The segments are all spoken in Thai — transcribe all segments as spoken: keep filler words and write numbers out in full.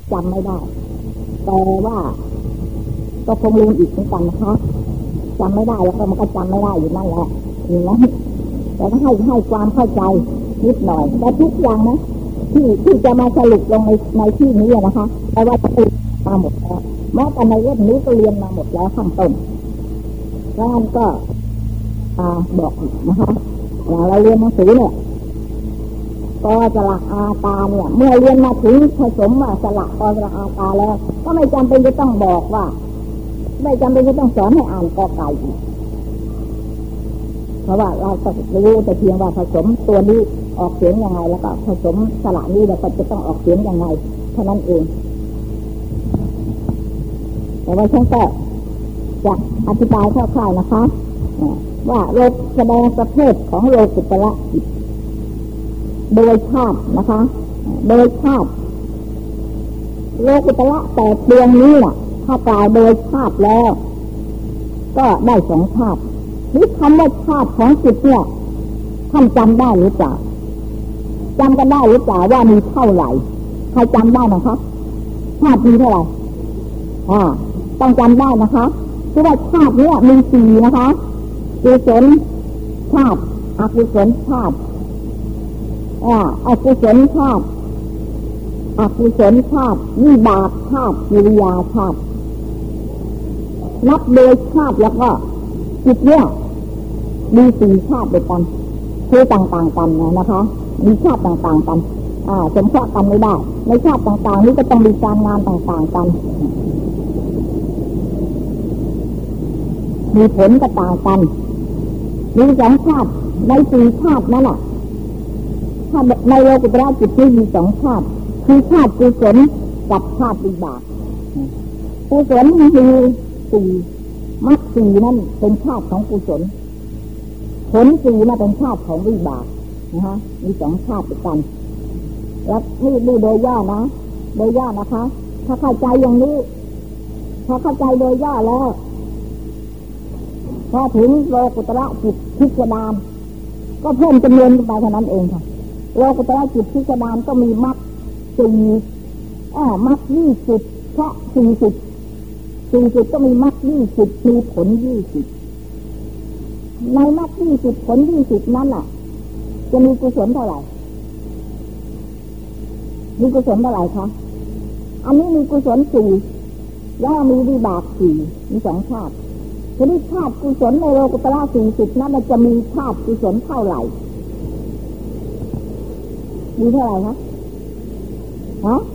จำไม่ได้แต่ว่าก็คงลืมอีกเหมือนกันนะคะจำไม่ได้แล้วก็มันก็จำไม่ได้อยู่นั่นแหละอย่างนั้นแต่ก็ให้ให้ความเข้าใจนิดหน่อยแต่ทุกอย่างนะที่ที่จะมาสรุปลงในในที่นี้นะคะแต่ว่าจะมาหมดแล้วแม้แต่ในเรื่องนี้ก็เรียนมาหมดแล้วข้างต้นแล้วมันก็บอกนะคะอย่างเราเรียนหนังสือเนี่ยก็สระอาตาเนี่ยเมื่อเรียนมาถึงผสมสระกอสระอาตาแล้วก็ไม่จำเป็นจะต้องบอกว่าไม่จำเป็นจะต้องสอนให้อ่านกอไก่อีกเพราะว่าเราต้องรู้แต่เพียงว่าผสมตัวนี้ออกเสียงยังไงแล้วก็ผสมสระนี้แล้วก็จะต้องออกเสียงยังไงเท่านั้นเองแต่ว่าฉันก็จะอธิบายคร่าวๆนะคะว่าเราแสดงประเภทของโลกุตระจิตโดยชาตินะคะโดยชาติโลกุตระแต่ดวงนี้น่ะถ้ากล่าวโดยชาติแล้วก็ได้สองชาตินี่คำว่าชาติของจิตเนี่ยท่านจำได้หรือเปล่าจำกันได้หรือเปล่าว่ามีเท่าไหร่ใครจำได้นะคะชาติมีเท่าไหร่อ่าต้องจำได้นะคะเพราะว่าชาติเนี่ยมีสี่นะคะกุศลชาติอกุศลชาติอ่าอกุศลชาติอกุศลชาติวิบากชาติกิริยาชาตินับโดยชาติแล้วก็จิตเนี่ยมีสี่ชาติด้วยกันคือต่างๆกันนะคะมีชาติต่างๆกันอ่าสมเพาะกันไม่ได้ในชาติต่างๆนี้ก็ต้องมีการงานต่างๆกันมีผลก็ต่างกันมีสองชาติในสี่ชาตินั่นแหละถ้าในโลกุตระจิตนี้มีสองชาติคือชาติกุศลกับชาติวิบากกุศลมีสี่มรรคสี่นั่นเป็นชาติของกุศลผลสี่มาเป็นชาติของวิบากนะคะมีสองชาติด้วยกันแล้วนี่ดูโดยย่อนะโดยย่อนะคะถ้าเข้าใจอย่างนี้ถ้าเข้าใจโดยย่อแล้วพอถึงโลกุตระจิตพิสดารก็เพิ่มจำนวนไปเท่านั้นเองค่ะโลกุตระจิตพิสดารก็มีมรรคสี่อ่ามรรคยี่สิบแค่สี่สิบสี่สิบก็มีมรรคยี่สิบมีผลยี่สิบในมรรคยี่สิบผลยี่สิบนั้นน่ะจะมีกุศลเท่าไหร่มีกุศลเท่าไหร่คะอันนี้มีกุศลสี่แล้วมีวิบากสี่มีสองชาติทีนี้ชาติกุศลในโลกุตระสี่สิบนั้นจะมีชาติกุศลเท่าไหร่มีเท่าไหร่คะฮะ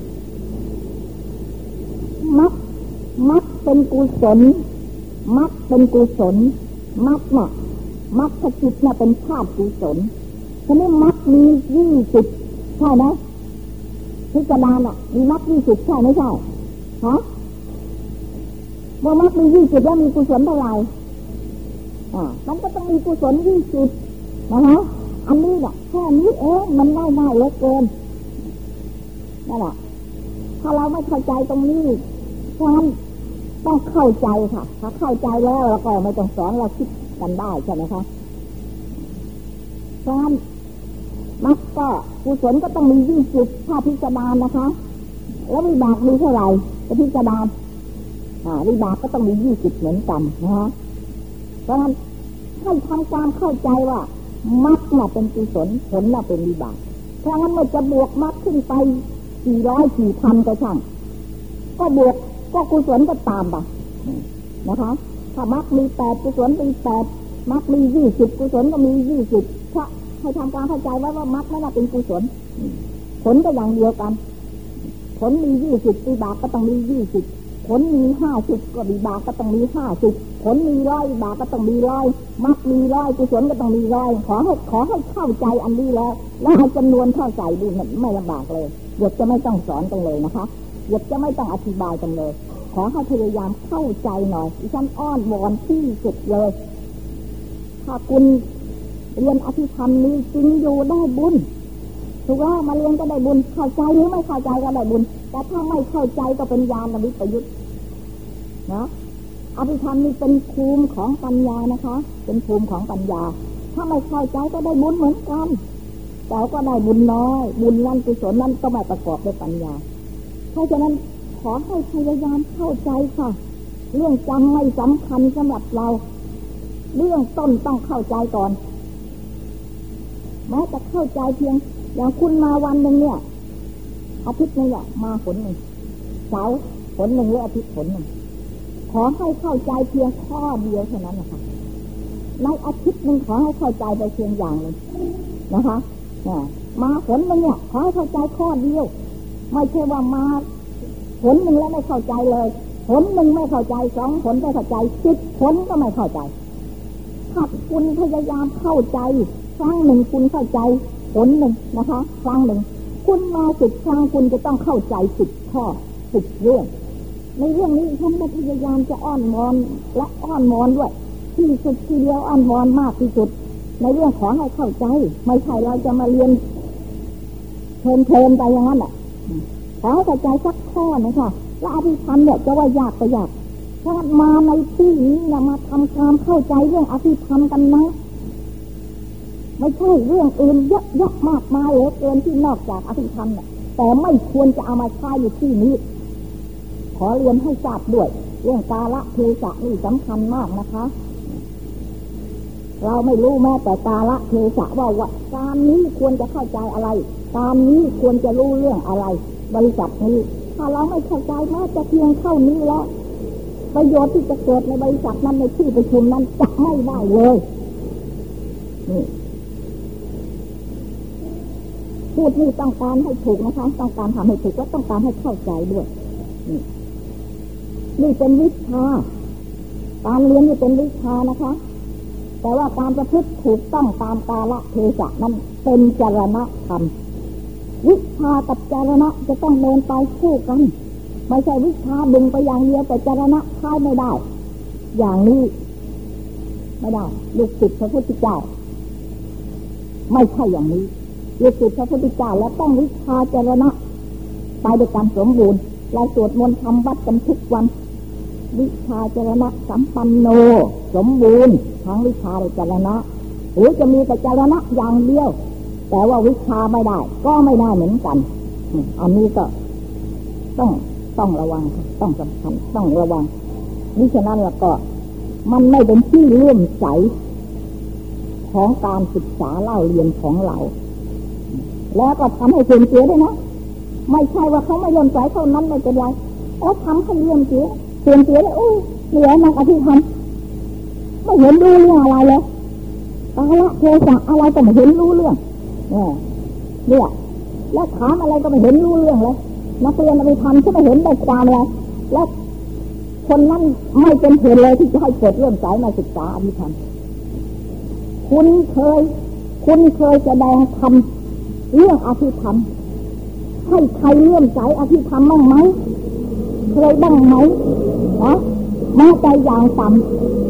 มักมักเป็นกุศลมักเป็นกุศลมักน่ะมักขจิตน่ะเป็นชาติกุศลทีนี้มักมียี่สิบใช่ไหมพิจารณาน่ะมีมักยี่สิบใช่ไม่ใช่ฮะเมื่อมักมียี่สิบแล้วมีกุศลเท่าไหร่อ่ามันก็ต้องมีกุศลยี่สิบนะคะอันนี้น่ะแค่นี้เองมันง่ายง่ายเหลือเกินนั่นแหละถ้าเราไม่เข้าใจตรงนี้ฉะนั้นต้องเข้าใจค่ะถ้าเข้าใจแล้วเราก็ไม่ต้องสอนเราคิดกันได้ใช่ไหมคะฉะนั้นมักก็กุศลก็ต้องมียี่สิบถ้าพิจารณานะคะแล้ววิบากมีเท่าไหร่จะพิจารณาอ่าวิบากก็ต้องมียี่สิบเหมือนกันนะคะเพราะฉะนั้นให้ทำความเข้าใจว่ามักน่ะเป็นกุศลผลน่ะเป็นวิบากเพราะงั้นเมื่อจะบวกมักขึ้นไปสี่ร้อยสี่พันก็ช่างก็บวกก็กุศลก็ตามไปนะคะถ้ามักมีแปดกุศลมีแปดมักมียี่สิบกุศลก็มียี่สิบถ้าให้ทำการเข้าใจว่าว่ามักนั่นเป็นกุศลผลก็อย่างเดียวกันผลมียี่สิบวิบากก็ต้องมียี่สิบผลมีห้าสิบก็วิบากก็ต้องมีห้าสิบผลมีร้อยวิบากก็ต้องมีร้อยมักมีร้อยกุศลก็ต้องมีร้อยขอให้ขอให้เข้าใจอันนี้แล้วแล้วเอาจำนวนเข้าใจดูไม่ลำบากเลยเดี๋ยวจะไม่ต้องสอนกันเลยนะคะเดี๋ยวจะไม่ต้องอธิบายกันเลยขอให้พยายามเข้าใจหน่อยดิฉันอ้อนวอนที่สุดเลยถ้าคุณเรียนอภิธรรมนี้จริงอยู่ได้บุญถูกว่ามาเรียนก็ได้บุญเข้าใจหรือไม่เข้าใจก็ได้บุญแต่ถ้าไม่เข้าใจก็เป็นญาณวิปยุตนะอภิธรรมนี้เป็นภูมิของปัญญานะคะเป็นภูมิของปัญญาถ้าไม่เข้าใจก็ได้บุญเหมือนกันแต่ก็ได้บุญน้อยบุญนั้นกุศลนั้นก็ไม่ประกอบด้วยปัญญาเพราะฉะนั้นขอให้พยายามเข้าใจค่ะเรื่องจำไม่สำคัญสำหรับเราเรื่องต้นต้องเข้าใจก่อนแม้จะเข้าใจเพียงอย่างคุณมาวันหนึ่งเนี่ยอาทิตย์นึงเนี่ยมาผลหนึ่งเสาร์ผลหนึ่งหรืออาทิตย์ผลหนึ่งขอให้เข้าใจเพียงข้อเดียวเท่านั้นนะคะในอาทิตย์หนึ่งขอให้เข้าใจไปเพียงอย่างหนึ่งนะคะเนี่ยมาผลหนึ่งเนี่ยขอให้เข้าใจข้อเดียวไม่ใช่ว่ามาผลหนึ่งแล้วไม่เข้าใจเลยผลหนึ่งไม่เข้าใจสองผลไม่เข้าใจสิบผลก็ไม่เข้าใจถ้าคุณพยายามเข้าใจครั้งหนึ่งคุณเข้าใจผลหนึ่งนะคะครั้งหนึ่งคุณมาสิบครั้งคุณจะต้องเข้าใจสิบข้อสิบเรื่องในเรื่องนี้ท่านพยายามจะอ้อนวอนและอ้อนวอนด้วยที่สุดทีเดียวอ้อนวอนมากที่สุดในเรื่องขอให้เข้าใจไม่ใช่เราจะมาเรียนเพลินๆไปอย่างนั้นแหละขอให้เข้าใจสักข้อนะคะและอภิธรรมเนี่ยจะว่ายากก็ยากเพราะมาในที่นี้เนี่ยมาทำความเข้าใจเรื่องอภิธรรมกันนะไม่ใช่เรื่องอื่นเยอะแยะมากมายเหลือเกินที่นอกจากอภิธรรมเนี่ยแต่ไม่ควรจะเอามาใช้อยู่ที่นี้ขอเรียนให้ทราบด้วยเรื่องกาลเทศะนี่สำคัญมากนะคะเราไม่รู้แม้แต่กาลเทศะว่าว่าการนี้ควรจะเข้าใจอะไรการนี้ควรจะรู้เรื่องอะไรบริษัทนี้ถ้าเราไม่เข้าใจแม้จะเพียงเท่านี้แล้วประโยชน์ที่จะเกิดในบริษัทนั้นในที่ประชุมนั้นจะไม่ได้เลยนี่พูดนี่ต้องการให้ถูกนะคะต้องการทำให้ถูกและต้องการให้เข้าใจด้วยนี่นี่เป็นวิชาการเรียนนี่เป็นวิชานะคะแต่ว่าการประพฤติถูกต้องตามกาลเทศะนั้นเป็นจรณธรรมวิชากับจรณะจะต้องเดินไปคู่กันไม่ใช่วิชาดึงไปอย่างเดียวแต่จรณะใช้ไม่ได้อย่างนี้ไม่ได้ลูกศิษย์พระพุทธเจ้าไม่ใช่อย่างนี้ลูกศิษย์พระพุทธเจ้าและต้องวิชาจรณะไปด้วยกันสมบูรณ์เราสวดมนต์ทำวัดกันทุกวันวิชาจรณะสัมปันโนสมบูรณ์ทั้งวิชาและจรณะหรือจะมีแต่จรณะอย่างเดียวแต่ว่าวิชาไม่ได้ก็ไม่ได้เหมือนกันอันนี้ก็ต้องต้องระวังต้องสำคัญต้องระวังมิฉะนั้นแล้วก็มันไม่เป็นที่เลื่อมใสของการศึกษาเล่าเรียนของเราแล้วก็ทำให้เสื่อมเสียด้วยนะไม่ใช่ว่าเขาไม่เลื่อมใสเท่านั้นไม่เป็นไรโอ้ทำให้เลื่อมเสียเสื่อมเสียเลยโอ้เหลือนักอธิธรรมไม่เห็นรู้เรื่องอะไรเลยกาลเทศะอะไรก็ไม่เห็นรู้เรื่องเนี่ยเนี่ยแล้วถามอะไรก็ไม่เห็นรู้เรื่องเลยนักเรียนอภิธรรมก็ไม่เห็นได้ความเลยแล้วคนนั้นไม่เป็นเหตุเลยที่จะให้เกิดเรื่องสายมาศึกษาอภิธรรมคุณเคยคุณเคยแสดงธรรมเรื่องอภิธรรมให้ใครเลื่อมใสอภิธรรมบ้างไหมเคยบ้างไหมนะแม้ใจอย่างต่ำ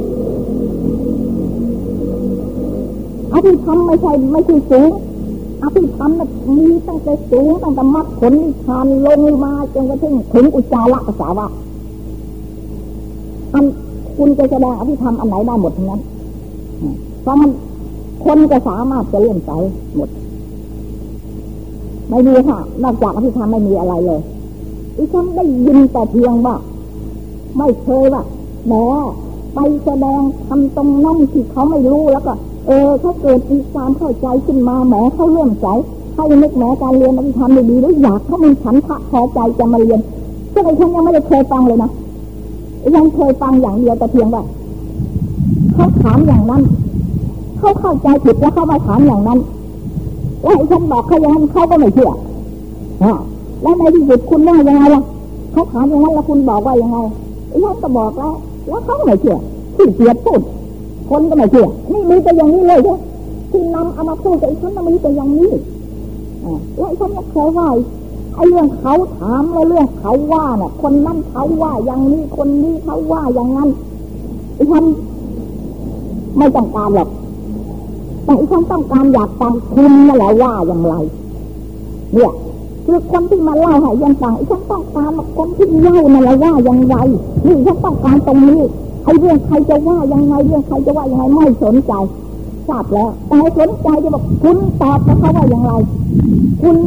อภิธรรมไม่ใช่ไม่ใช่สูงอภิธรรมมันมีตั้งแต่สูงตั้งแต่มรรคผลนิพพานลงมาจนกระทั่งถึงอุจจาระปัสสาวะอันคุณจะแสดงอภิธรรมอันไหนได้หมดทั้งนั้นเพราะมันคนจะสามารถจะเลื่อมใสหมดไม่มีค่ะนอกจากอภิธรรมไม่มีอะไรเลยดิฉันได้ยินแต่เพียงว่าไม่เคยว่าแหมไปแสดงทำตรงนั่นที่เขาไม่รู้แล้วก็เออเขาเกิดมีความเข้าใจขึ้นมาแหมเขาเลื่อมใสให้นึกแหมการเรียนอภิธรรมดีๆแล้วอยากเขามีฉันทะพอใจจะมาเรียนซึ่งดิฉันยังไม่ได้เคยฟังเลยนะยังเคยฟังอย่างเดียวแต่เพียงว่าเขาถามอย่างนั้นเขาเข้าใจผิดแล้วเขามาถามอย่างนั้นแล้วดิฉันบอกเขาอย่างนั้นเขาก็ไม่เชื่อแล้วในที่สุดคุณว่ายังไงล่ะเขาถามอย่างนั้นแล้วคุณบอกว่ายังไงดิฉันก็บอกแล้วแล้วเขาก็ไม่เชื่อที่เกียดพูดคนก็ไม่เชื่อนี่มีแต่อย่างนี้เลยใช่ที่นำเอามาพูดแต่ดิฉันมีแต่อย่างนี้แล้วดิฉันก็เคยว่าไอ้เรื่องเขาถามแล้วเรื่องเขาว่าเนี่ยคนนั้นเขาว่าอย่างนี้คนนี้เขาว่าอย่างนั้นดิฉันไม่ต้องการหรอกแต่ดิฉันต้องการอยากฟังคุณนั่นแหละว่าอย่างไรเนี่ยคือคนที่มาเล่าให้ยังฟังดิฉันต้องการคนที่เล่านั่นแหละว่าอย่างไรนี่ดิฉันต้องการตรงนี้ไอ้เรื่องใครจะว่ายังไงเรื่องใครจะว่ายังไงไม่สนใจทราบแล้วแต่สนใจจะบอกคุณตอบกับเขาว่าอย่างไรคุณ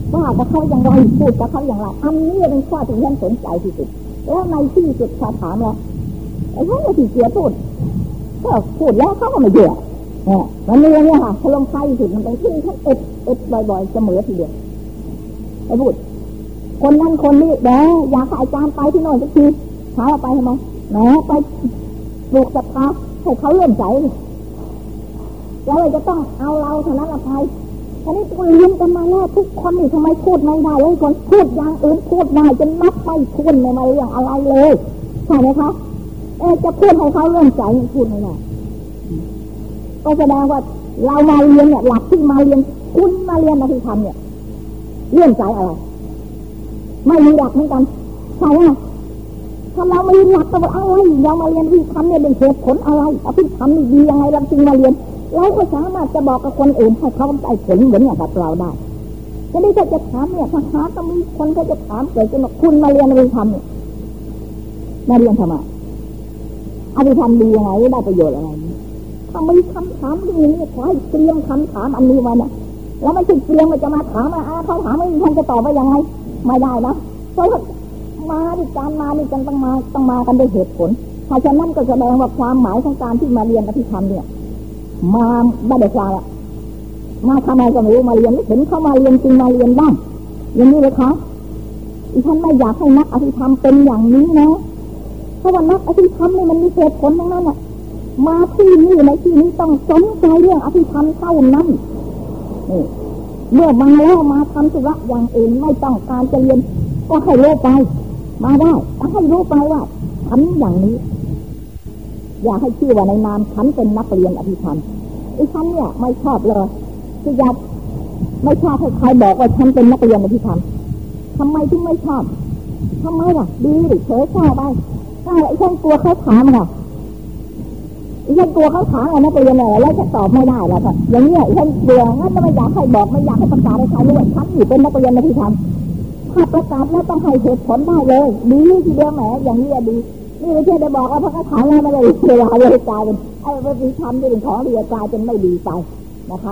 ว่ากับเขาอย่างไรพูดกับเขาอย่างไรอันนี้เป็นข้อที่ฉันสนใจที่สุดแล้วในที่สุดเขาถามแล้วไอ้พวกที่เสียพูดก็พูดแล้วเขาก็ไม่เชื่อเนี่ยมันมีเนี่ยค่ะพลงไฟสุดมันเป็นที่ท่านเอ็ดเอ็ดบ่อยๆเสมอทีเดียวไอ้พูดคนนั้นคนนี้แหมอยากให้อาจารย์ไปที่โน่นสักทีถามว่าไปทำไมแหมไปปลูกศรัทธาให้เขาเลื่อมใสแล้วจะต้องเอาเราเท่านั้นละไปอันนี้ตัวเรียนกันมาแล้วทุกคนนี่ทำไมพูดไม่ได้เลยคนพูดอย่างอื่นพูดได้จนนับไม่ถ้วนไม่มาเรื่องอะไรเลยใช่ไหมคะเออจะพูดให้เขาเลื่อมใสพูดไม่ได้ก็แสดงว่าเรามาเรียนเนี่ยหลักที่มาเรียนคุณมาเรียนอภิธรรมเนี่ยเลื่อมใสอะไรไม่มีหลักเหมือนกันใช่ไหมถ้าเราไม่มีหลักก็ว่าอะไรเรามาเรียนอภิธรรมเนี่ยเป็นเหตุผลอะไรอภิธรรมนี่ดียังไงเราจึงมาเรียนเราก็สามารถจะบอกกับคนอื่นให้เขาได้ผลเหมือนอย่างกับเราได้จะได้ถ้าจะถามเนี่ยถ้าหาต้องมีคนก็จะถามเกิดจะบอกคุณมาเรียนอภิธรรมเนี่ยมาเรียนทำไมอภิธรรมดียังไงได้ประโยชน์อะไรถ้ามีคำถามดีนี่ขอให้เตรียมคำถามอันนี้ไว้นะแล้วไม่ใช่เตรียมมันจะมาถามอ่ะเขาถามไม่มีท่านจะตอบว่ายังไงไม่ได้นะเพราะมาดิการมานี่กันต้องมาต้องมากันด้วยเหตุผลถ้าฉะนั้นก็แสดงว่าความหมายของการที่มาเรียนอภิธรรมเนี่ยมาไม่ได้ฟังอ่ะมาทำไมก็ไม่รู้มาเรียนไม่เห็นเขามาเรียนจริงมาเรียนบ้างอย่างนี้เลยคะอีท่านไม่อยากให้นักอภิธรรมเป็นอย่างนี้นะเพราะว่านักอภิธรรมนี่มันมีเหตุผลทั้งนั้นอ่ะมาที่นี่ในที่นี้ต้องสนใจเรื่องอภิธรรมเท่านั้นนี่เมื่อมาแล้วมาทำธุระอย่างอื่นไม่ต้องการจะเรียนก็ให้รู้ไปมาได้ต้องให้รู้ไปว่าทำอย่างนี้อย่าให้ชื่อว่าในนามฉันเป็นนักเรียนอภิธรรมไอ้ฉันเนี่ยไม่ชอบเลยที่จะไม่ชอบให้ใครบอกว่าฉันเป็นนักเรียนอภิธรรมทำไมถึงไม่ชอบทำไมล่ะดีหรือเฉยชอบไปถ้าไอ้ฉันกลัวเขาถามค่ะไอ้ฉันกลัวเขาถามว่านักเรียนอะไรแล้วจะตอบไม่ได้แล้วก็อย่างนี้ไอ้ฉันกลัวงั้นจะไม่อยากให้บอกไม่อยากให้ประกาศให้ใครรู้ว่าฉันอยู่เป็นนักเรียนอภิธรรมถ้าประกาศแล้วต้องให้เหตุผลได้เลยดีทีเดียวแหมอย่างนี้ดีนี่ไม่ใช่จะบอกว่าพระคาถาไม่ได้เวลาเลยกลายเป็นไอ้พระพิธรรมที่เป็นของดีกลายเป็นไม่ดีไปนะคะ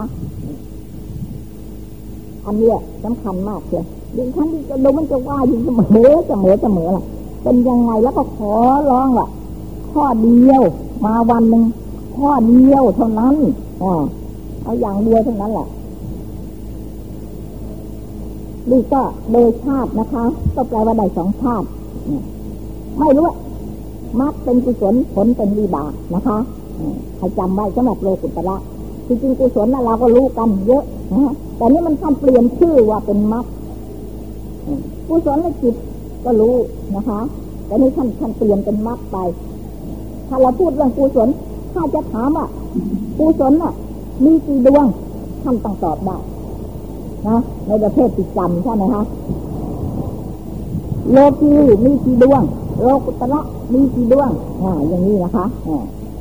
อันนี้สำคัญมากเลยดิฉันที่จะดูมันจะว่าอยู่เสมอเสมอเสมอล่ะเป็นยังไงแล้วก็ขอร้องล่ะข้อเดียวมาวันหนึ่งข้อเดียวเท่านั้นอ่าเอาอย่างเดียวเท่านั้นแหละนี่ก็โดยชาตินะคะก็แปลว่าได้สองชาติไม่รู้มรรคเป็นกุศลผลเป็นวิบากนะคะให้จำไว้สำหรับโลกุตระจริงๆกุศลน่ะเราก็รู้กันเยอะนะแต่นี่มันท่านเปลี่ยนชื่อว่าเป็นมรรคกุศลในจิตก็รู้นะคะแต่นี่ท่านท่านเปลี่ยนเป็นมรรคไปถ้าเราพูดเรื่องกุศลถ้าจะถามว่ากุศลน่ะมีกี่ดวงท่านต้องตอบได้นะในประเภทจิตจำใช่ไหมคะโลกีมีกี่ดวงโลกุตระมีกี่ดวงอ่าอย่างนี้นะคะอ่า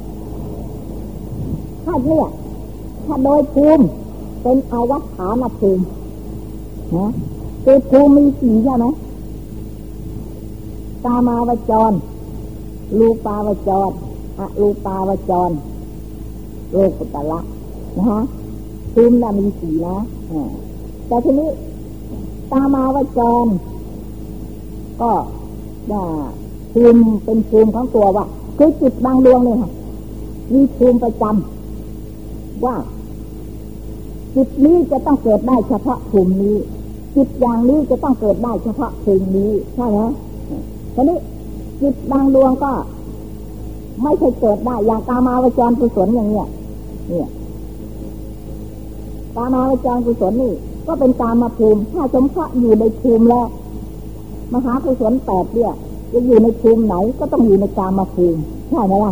ถ้าเนี่ยถ้าโดยภูมิเป็นอวัฏฐานภูมินะคือภูมิมีสี่ใช่ไหมกามาวจรรูปาวจรอรูปาวจรโลกุตระนะคะภูมิน่ะมีสี่นะอ่าแต่ทีนี้กามาวจรก็ว่าภูมิเป็นภูมิของตัวว่าคือจิตบางดวงเนี่ยค่ะมีภูมิประจำว่าจิตนี้จะต้องเกิดได้เฉพาะภูมินี้จิตอย่างนี้จะต้องเกิดได้เฉพาะภูมินี้ใช่ไหมทีนี้จิตบางดวงก็ไม่ใช่เกิดได้อย่างกามาวจรกุศลอย่างเนี้ยเนี่ยกามาวจรกุศลนี่ก็เป็นกามภูมิถ้าสมเพาะอยู่ในภูมิแล้วมหากุศลแปดเนี่ยจะอยู่ในภูมิไหนก็ต้องอยู่ในกามภูมิใช่ไหมล่ะ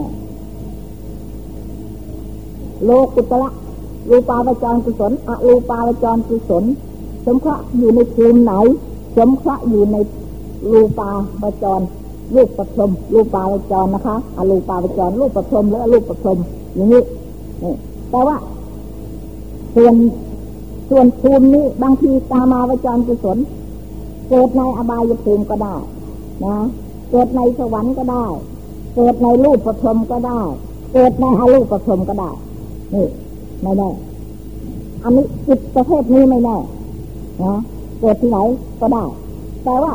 โลกุตระรูปาวจรกุศลอรูปาวจรกุศลสมเพาะอยู่ในภูมิไหนสมเพาะอยู่ในรูปาวจรรูปประพรมรูปาวจรนะคะอรูปาวจรรูปประพรมและรูปประพรมอย่างนี้นี่แต่ว่าส่วนส่วนภูมินี้บางทีกามาวจรกุศลเกิดในอบายภูมิก็ได้นะเกิดในสวรรค์ก็ได้เกิดในรูปประพรมก็ได้เกิดในอรูปประพรมก็ได้นี่ไม่แน่อันนี้จิตประเภทนี้ไม่แน่นะเกิดที่ไหนก็ได้แต่ว่า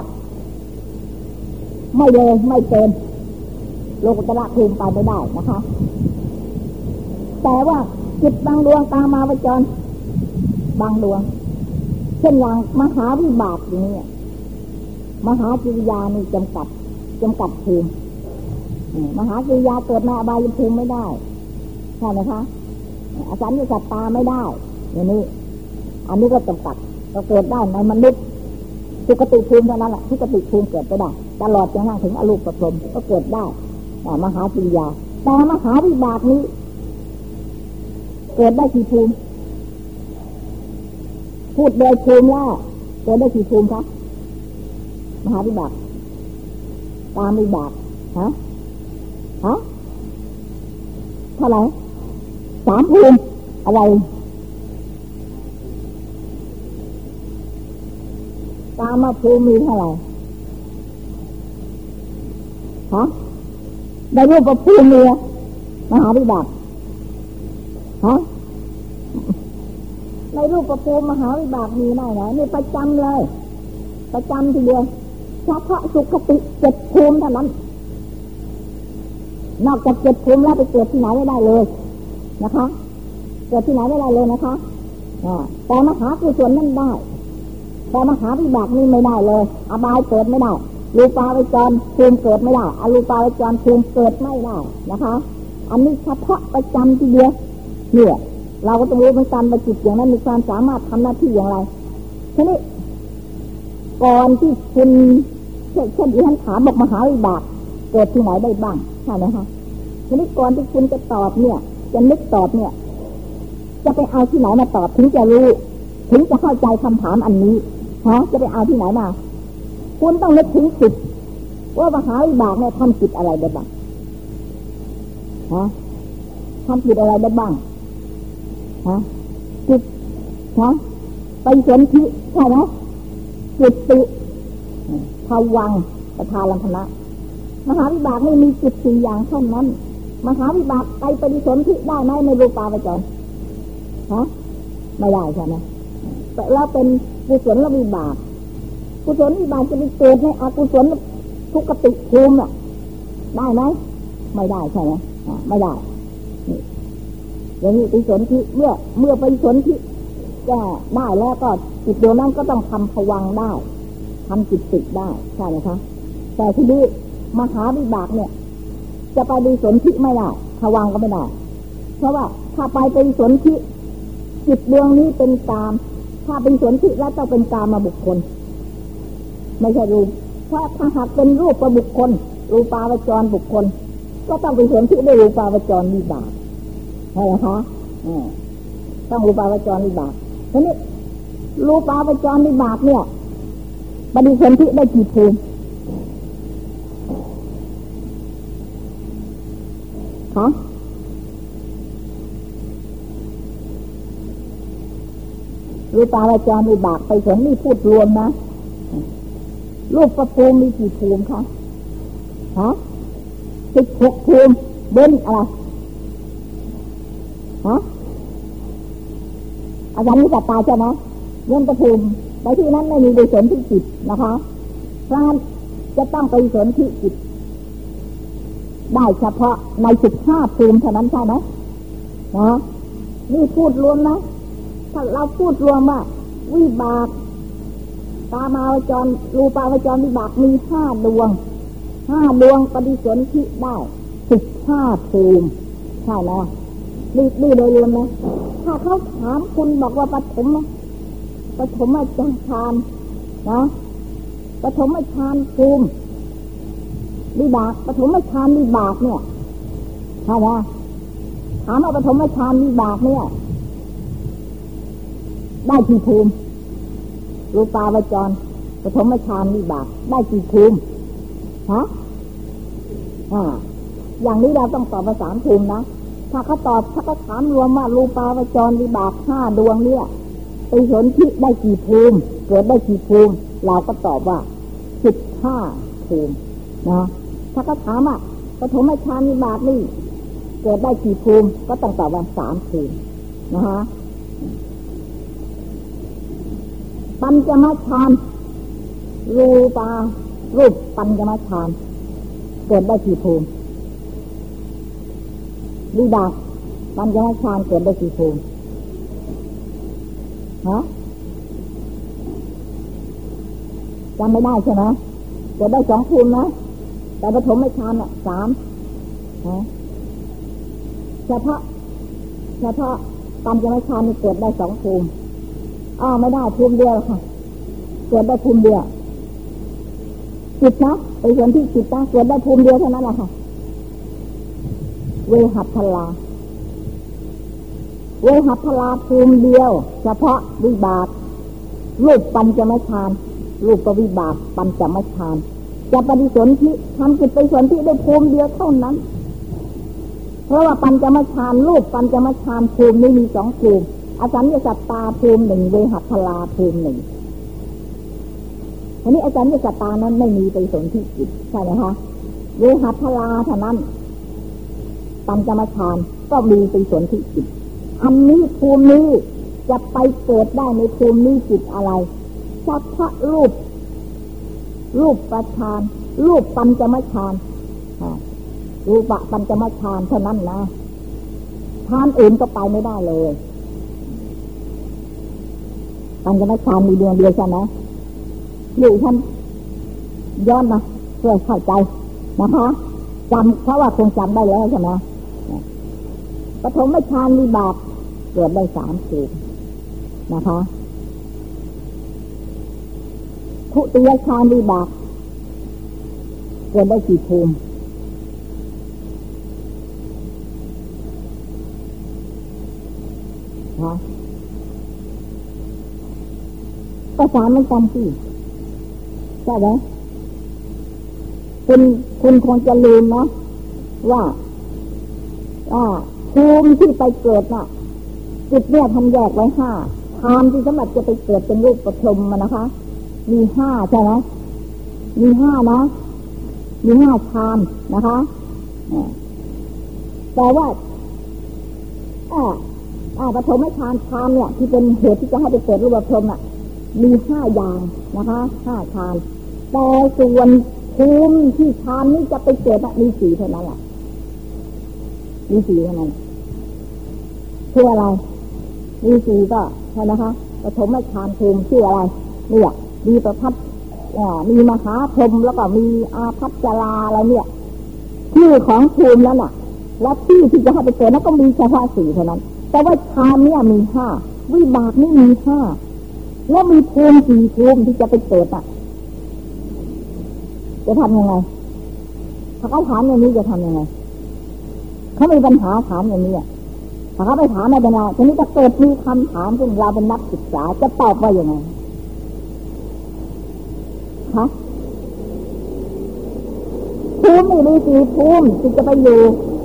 ไม่เลยไม่เกินโลกุตระภูมิไปไม่ได้นะคะแต่ว่าจิตบางดวงตามมาประจรบางดวงเช่นอย่างมหาวิบากอย่างนี้มหากิริยานี่จำกัดจำกัดภูมิมหากิริยาเกิดในอบายภูมิไม่ได้ใช่ไหมคะอาจารย์มีสัตตาไม่ได้อย่างนี้อันนี้ก็จำกัดก็เกิดได้ในมนุษย์สุคติภูมิเท่านั้นแหละสุคติภูมิเกิดไปได้ตลอดจนกระทั่งถึงอรูปพรหมก็เกิดได้มหากิริยาแต่มหาวิบากนี้เกิดได้กี่ภูมิพูดโดยภูมิแล้วเกิดได้กี่ภูมิครับมหาวิบากตามวิบากฮะฮะเท่าไหร่สามภูมิอะไรตามมาภูมิมีเท่าไหร่ฮะได้รูปภูมิมีมหาวิบากฮะในรูปภูมิมหาวิบากมีไหนไหนนี่ประจำเลยประจำทีเดียวเฉพาะสุขติเจ็ดภูมิเท่านั้นนอกจากเจ็ดภูมิแล้วไปเกิดที่ไหนไม่ได้เลยนะคะเกิดที่ไหนไม่ได้เลยนะคะแต่มหากุศลนั่นได้แต่มหาวิบากนี่ไม่ได้เลยอบายเกิดไม่ได้รูปาวจรภูมิเกิดไม่ได้อรูปาวจรภูมิเกิดไม่ได้นะคะอันนี้เฉพาะประจำทีเดียวเนี่ยเราก็ต้องรู้เหมือนกันว่าจิตอย่างนั้นมีความสามารถทำหน้าที่อย่างไรทีนี้ก่อนที่คุณเช่นเช่นที่ท่านถามบอกมหาวิบากเกิดที่ไหนได้บ้างใช่ไหมคะทีนี้ก่อนที่คุณจะตอบเนี่ยจะนึกตอบเนี่ยจะไปเอาที่ไหนมาตอบถึงจะรู้ถึงจะเข้าใจคำถามอันนี้ฮะจะไปเอาที่ไหนมาคุณต้องนึกถึงจิตว่ามหาวิบากเนี่ยทำจิตอะไรได้บ้างฮะทำจิตอะไรได้บ้างฮะจิตฮะไปสนธิใช่ไหมจิตติภวังค์ประธานลังคณะมหาวิบากไม่มีจิตสี่อย่างเท่านั้นมหาวิบากไปปฏิสนธิได้ไหมในรูปาวจรฮะไม่ได้ใช่ไหมแต่เราเป็นกุศลวิบากกุศลวิบากจะไปเกิดในอกุศลทุกติภูมิอ่ะได้ไหมไม่ได้ใช่ไหมไม่ได้อย่างนี้ปฏิสนธิเมื่อเมื่อปฏิสนธิจะได้แล้วก็จิตดวงนั้นก็ต้องทำภวังค์ได้ทำจิตติได้ใช่ไหมคะแต่ทีนี้มหาวิบากเนี่ยจะไปปฏิสนธิไม่ได้ภวังค์ก็ไม่ได้เพราะว่าถ้าไปปฏิสนธิจิตดวงนี้เป็นกามถ้าเป็นสนธิแล้วต้องเป็นกามบุคคลไม่ใช่รูปเพราะถ้าหากเป็นรูปประบุคคลรูปาวจรบุคคลก็ต้องเป็นสนธิด้วยรูปาวจรวิบากใช่ไหมคะต้องรูปาวจรวิบากทีนี้รูปาวจรวิบากเนี่ยปฏิสนธิได้กี่ภูมิคะรูปาวจรวิบากไปถึงนี่พูดรวมนะรูปประภูมิมีกี่ภูมิคะฮะสิบหกภูมิเบ้นอะไรฮะอาจารย์มีสัตตาใช่ไหมเบ้นประภูมิไปที่นั้นไม่มีไปสนที่จิตนะคะเพราะฉะนั้นจะต้องไปสนที่จิตได้เฉพาะในสิบห้าภูมิเท่านั้นใช่ไหมนะนี่พูดรวมนะถ้าเราพูดรวมว่าวิบากตามาวจรรูปาวจรวิบากมีห้าดวงห้าดวงปฏิสนธิได้สิบห้าภูมิใช่ไหมนี่นี่โดยรวมนะถ้าเขาถามคุณบอกว่าปฐมปฐมฌานนะปฐมฌานภูมิวิบากปฐมฌานวิบากเนี่ยใช่ไหมถามว่าปฐมฌานวิบากเนี่ยได้กี่ภูมิรูปาวจรปฐมฌานวิบากได้กี่ภูมิฮะอ่าอย่างนี้เราต้องตอบภาษาภูมินะถ้าเขาตอบถ้าเขาถามรวมว่ารูปาวจรวิบากห้าดวงเนี่ยไปสนธิได้กี่ภูมิเกิดได้กี่ภูมิเราก็ตอบว่าสิบห้าภูมินะถ้าเขาถามว่าปฐมฌานวิบากนี่เกิดได้กี่ภูมิก็ต้องตอบว่าสามภูมินะฮะปัญจมฌานรูปารูปปัญจมฌานเกิดได้กี่ภูมิวิบากปัญจมฌานเกิดได้กี่ภูมิฮะจำไม่ได้ใช่ไหมเกิดได้สองภูมินะแต่ปฐมฌานอ่ะสามฮะเฉพาะเฉพาะปัญจมฌานนี่เกิดได้สองภูมิอ้าวไม่ได้ภูมิเดียวค่ะเกิดได้ภูมิเดียวจิตนะไปส่วนที่จิตนะเกิดได้ภูมิเดียวเท่านั้นแหละค่ะเวหัตถลาเวหัตถลาภูมิเดียวเฉพาะวิบากรูปปัญจมฌานรูปวิบากปัญจมฌานจะปฏิสนธิทำจิตไปสนธิได้ภูมิเดียวเท่านั้นเพราะว่าปัญจมฌานรูปปัญจมฌานภูมินี้มีสองภูมิอสัญญสัตตาภูมิหนึ่งเวหัตถลาภูมิหนึ่งอันนี้อสัญญสัตตานั้นไม่มีไปสนธิจิตใช่ไหมคะเวหัตถลาเท่านั้นปัญจมฌานก็มีไปสนธิจิตอันนี้ภูมินี้จะไปเกิดได้ในภูมินี้จิตอะไรเฉพาะรูปรูปประฌานรูปปัญจมฌานรูปปัญจมฌานเท่านั้นนะฌานอื่นก็ไปไม่ได้เลยปัญจมฌานมีดวงเดียวใช่ไหมอยู่ท่านย้อนมาเพื่อเข้าใจนะคะจำเพราะว่าคงจำได้แล้วใช่ไหมปฐมฌานวิบากเกิดได้สามภูมินะคะทุติยฌานวิบากเกิดได้กี่ภูมิฮะก็สามเหมือนกันสิใช่ไหมคุณคุณคงจะลืมนะว่าว่าภูมิที่ไปเกิดน่ะจิตเนี่ยทำแยกไว้ห้าฌานที่สมบัติจะไปเกิดเป็นรูปปฐมมันนะคะมีห้าใช่ไหมมีห้านะมีห้าฌานนะคะแต่ว่าอ่าอ่าปฐมฌานฌานเนี่ยที่เป็นเหตุที่จะให้ไปเกิดรูปปฐมอ่ะมีห้าอย่างนะคะห้าฌานแต่ส่วนภูมิที่ฌานนี้จะไปเกิดมีสี่เท่านั้นแหละมีสี่เท่านั้นชื่ออะไรมีสี่ก็ใช่ไหมคะปฐมฌานภูมิชื่ออะไรเนี่ยมีประพัดมีมหาพรหมแล้วก็มีอาภัจจราอะไรเนี่ยชื่อของภูมินั้นน่ะและที่ที่จะให้ไปเกิดนั้นก็มีเฉพาะสี่เท่านั้นแต่ว่าฌานเนี่ยมีห้าวิบากนี่มีห้าแล้วมีภูมิสี่ภูมิที่จะไปเกิดอ่ะจะทำยังไงถ้าเขาถามอย่างนี้จะทำยังไงเขามีปัญหาถามอย่างนี้ถ้าเขาไปถามไม่เป็นไรทีนี้จะเกิดมีคำถามซึ่งเราเป็นนักศึกษาจะตอบว่าอย่างไงฮะภูมิมีสี่ภูมิที่จะไปอยู่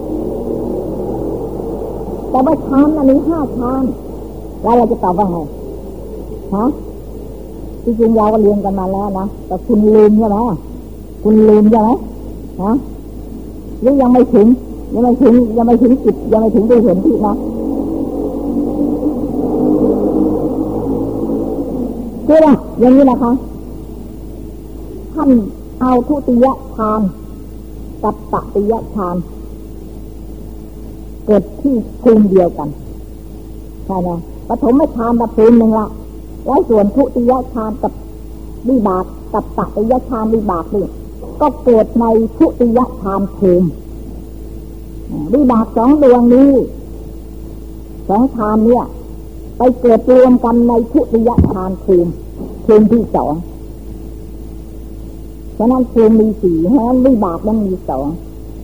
แต่ว่าฌานอันนี้ห้าฌานแล้วเราจะตอบว่าไงฮะจริงๆเราก็เรียนกันมาแล้วนะแต่คุณลืมใช่ไหมคุณลืมใช่ไหมฮะหรือยังไม่ถึงยังไม่ถึงยังไม่ถึงจิตยังไม่ถึงไปเห็นที่นะคือว่าอย่างนี้นะคะท่านเอาทุติยฌานกับตติยฌานเกิดที่ภูมิเดียวกันใช่ไหมปฐมฌานกับภูมิหนึ่งละแล้วส่วนทุติยฌานกับวิบากกับตติยฌานวิบากนี่ก็เกิดในทุติยฌานภูมิวิบากสองดวงนี้สองฌานเนี่ยไปเกิดรวมกันในทุติยฌานภูมิภูมิที่สองฉะนั้นภูมิมีสี่ฉะนั้นวิบากนั้นมีสอง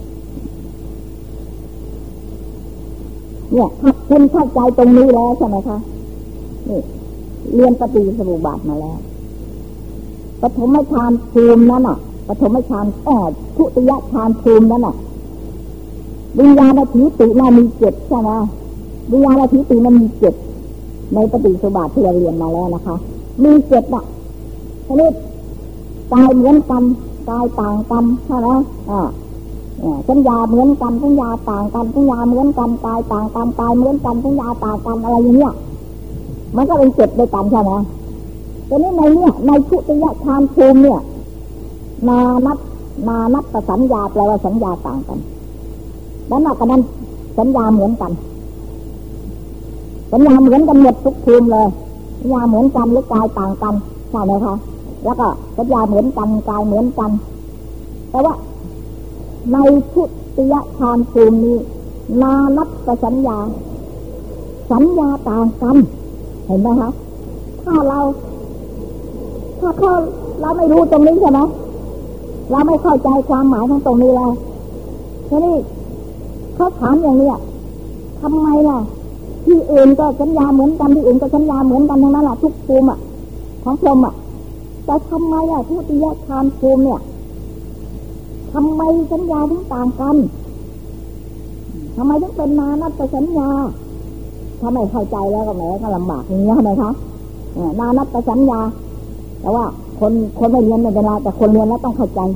เนี่ยถ้าคุณเข้าใจตรงนี้แล้วใช่ไหมคะนี่เรียนปฏิสมุปบาทมาแล้วปฐมฌานภูมินั้นอ่ะปฐมฌานแอบทุติยฌานภูมินั้นอ่ะวิญญาณทิฏฐิมันมีเจ็ดใช่ไหมวิญญาณทิฏฐิมันมีเจ็ดในปฏิสมุปบาทที่เราเรียนมาแล้วนะคะมีเจ็ดอ่ะทีนี้กายเหมือนกันกายต่างกันใช่ไหมอ่าสัญญาเหมือนกันสัญญาต่างกันสัญญาเหมือนกันกายต่างกันกายเหมือนกันสัญญาต่างกันอะไรอย่างเงี้ยมันก็เป็นเจ็ดด้วยกันใช่ไหมแต่นี่ในเนี่ยในทุติยฌานภูมิเนี่ยนานัตนานัตสัญญาแปลว่าสัญญาต่างกันแล้วนอกจากนั้นสัญญาเหมือนกันสัญญาเหมือนกันหมดทุกภูมิเลยสัญญาเหมือนกันหรือกายต่างกันใช่ไหมคะแล้วก็สัญญาเหมือนกันกายเหมือนกันแต่ว่าในทุติยฌานภูมินี้นานัตสัญญาสัญญาต่างกันเห็นไหมคะถ้าเราถ้าเขาเราไม่รู้ตรงนี้ใช่ไหมเราไม่เข้าใจความหมายของตรงนี้เลยทีนี้เขาถามอย่างนี้ทำไมล่ะที่อื่นก็สัญญาเหมือนกันที่อื่นก็สัญญาเหมือนกันทั้งนั้นแหละทุกภูมิอ่ะของพรหมอ่ะแต่ทำไมอ่ะทุติยฌานภูมิเนี่ยทำไมสัญญาถึงต่างกันทำไมถึงเป็นนานัตสัญญาถ้าไม่เข้าใจแล้วก็แหมก็ลำบากอย่างนี้ใช่ไหมคะนานัตสัญญาแต่ว่าคนคนไม่เรียนไม่เป็นไรแต่คนเรียนแล้วต้องเข้าใจ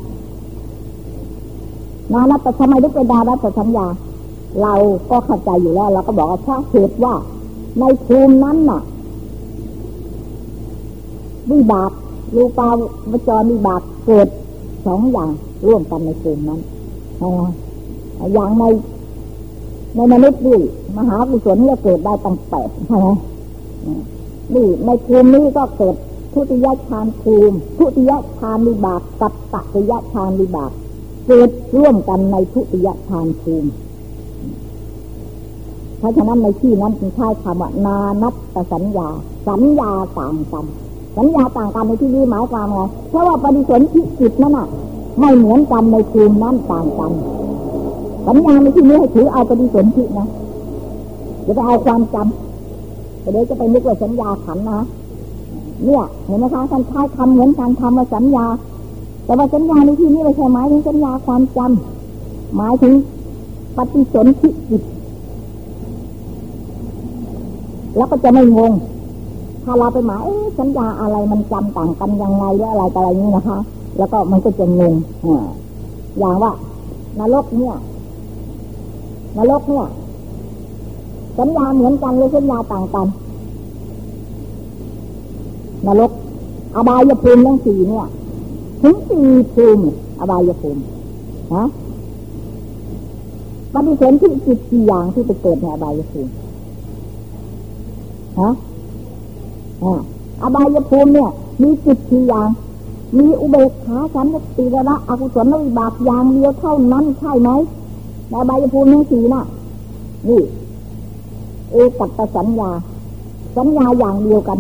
นานัตทำไมถึงเป็นนานัตสัญญาเราก็เข้าใจอยู่แล้วเราก็บอกว่าเพราะเหตุว่าในภูมินั้นน่ะวิบากรูปาวจรวิบากเกิดสองอย่างร่วมกันในภูมินั้นอย่างในในมนุษย์นี่มหากุศลเนี่ยเกิดได้ตั้งแปดใช่ไหมนี่ในภูมินี้ก็เกิดทุติยฌานภูมิทุติยฌานวิบากกับตติยฌานวิบากเกิดร่วมกันในทุติยฌานภูมิเพราะฉะนั้นในที่นั้นจึงใช้คำว่านานัตสัญญาสัญญาต่างกันสัญญาต่างกันในที่นี้หมายความไงเพราะว่าปฏิสนธิจิตนั่นน่ะไม่เหมือนกันในภูมินั้นต่างกันสัญญาในที่นี้ให้ถือเอาปฏิสนธินะจะไปเอาความจำแต่เดี๋ยวจะไปนึกว่าสัญญาขันนะเนี่ยเห็นไหมคะท่านใช้คำเหมือนกันคำว่าสัญญาแต่ว่าสัญญาในที่นี้ไม่ใช่หมายถึงสัญญาความจำหมายถึงปฏิสนธิจิตแล้วก็จะไม่งงถ้าเราไปหมายสัญญาอะไรมันจำต่างกันยังไงหรืออะไรอะไรนี้นะคะแล้วก็มันก็จะงงอย่างว่านรกเนี่ยนรกเนี่ยสัญญาเหมือนกันหรือสัญญาต่างกันนรกอบายภูมิทั้งสี่เนี่ยถึงสี่ภูมิอบายภูมิฮะปฏิสนธิจิตกี่อย่างที่ไปเกิดในอบายภูมิฮะอบายภูมิเนี่ยมีจิตกี่อย่างมีอุเบกขาสันติระอกุศลวิบากอย่างเดียวเท่านั้นใช่ไหมในอบายภูมิทั้งสี่น่ะนี่เอกัตตสัญญาสัญญาอย่างเดียวกัน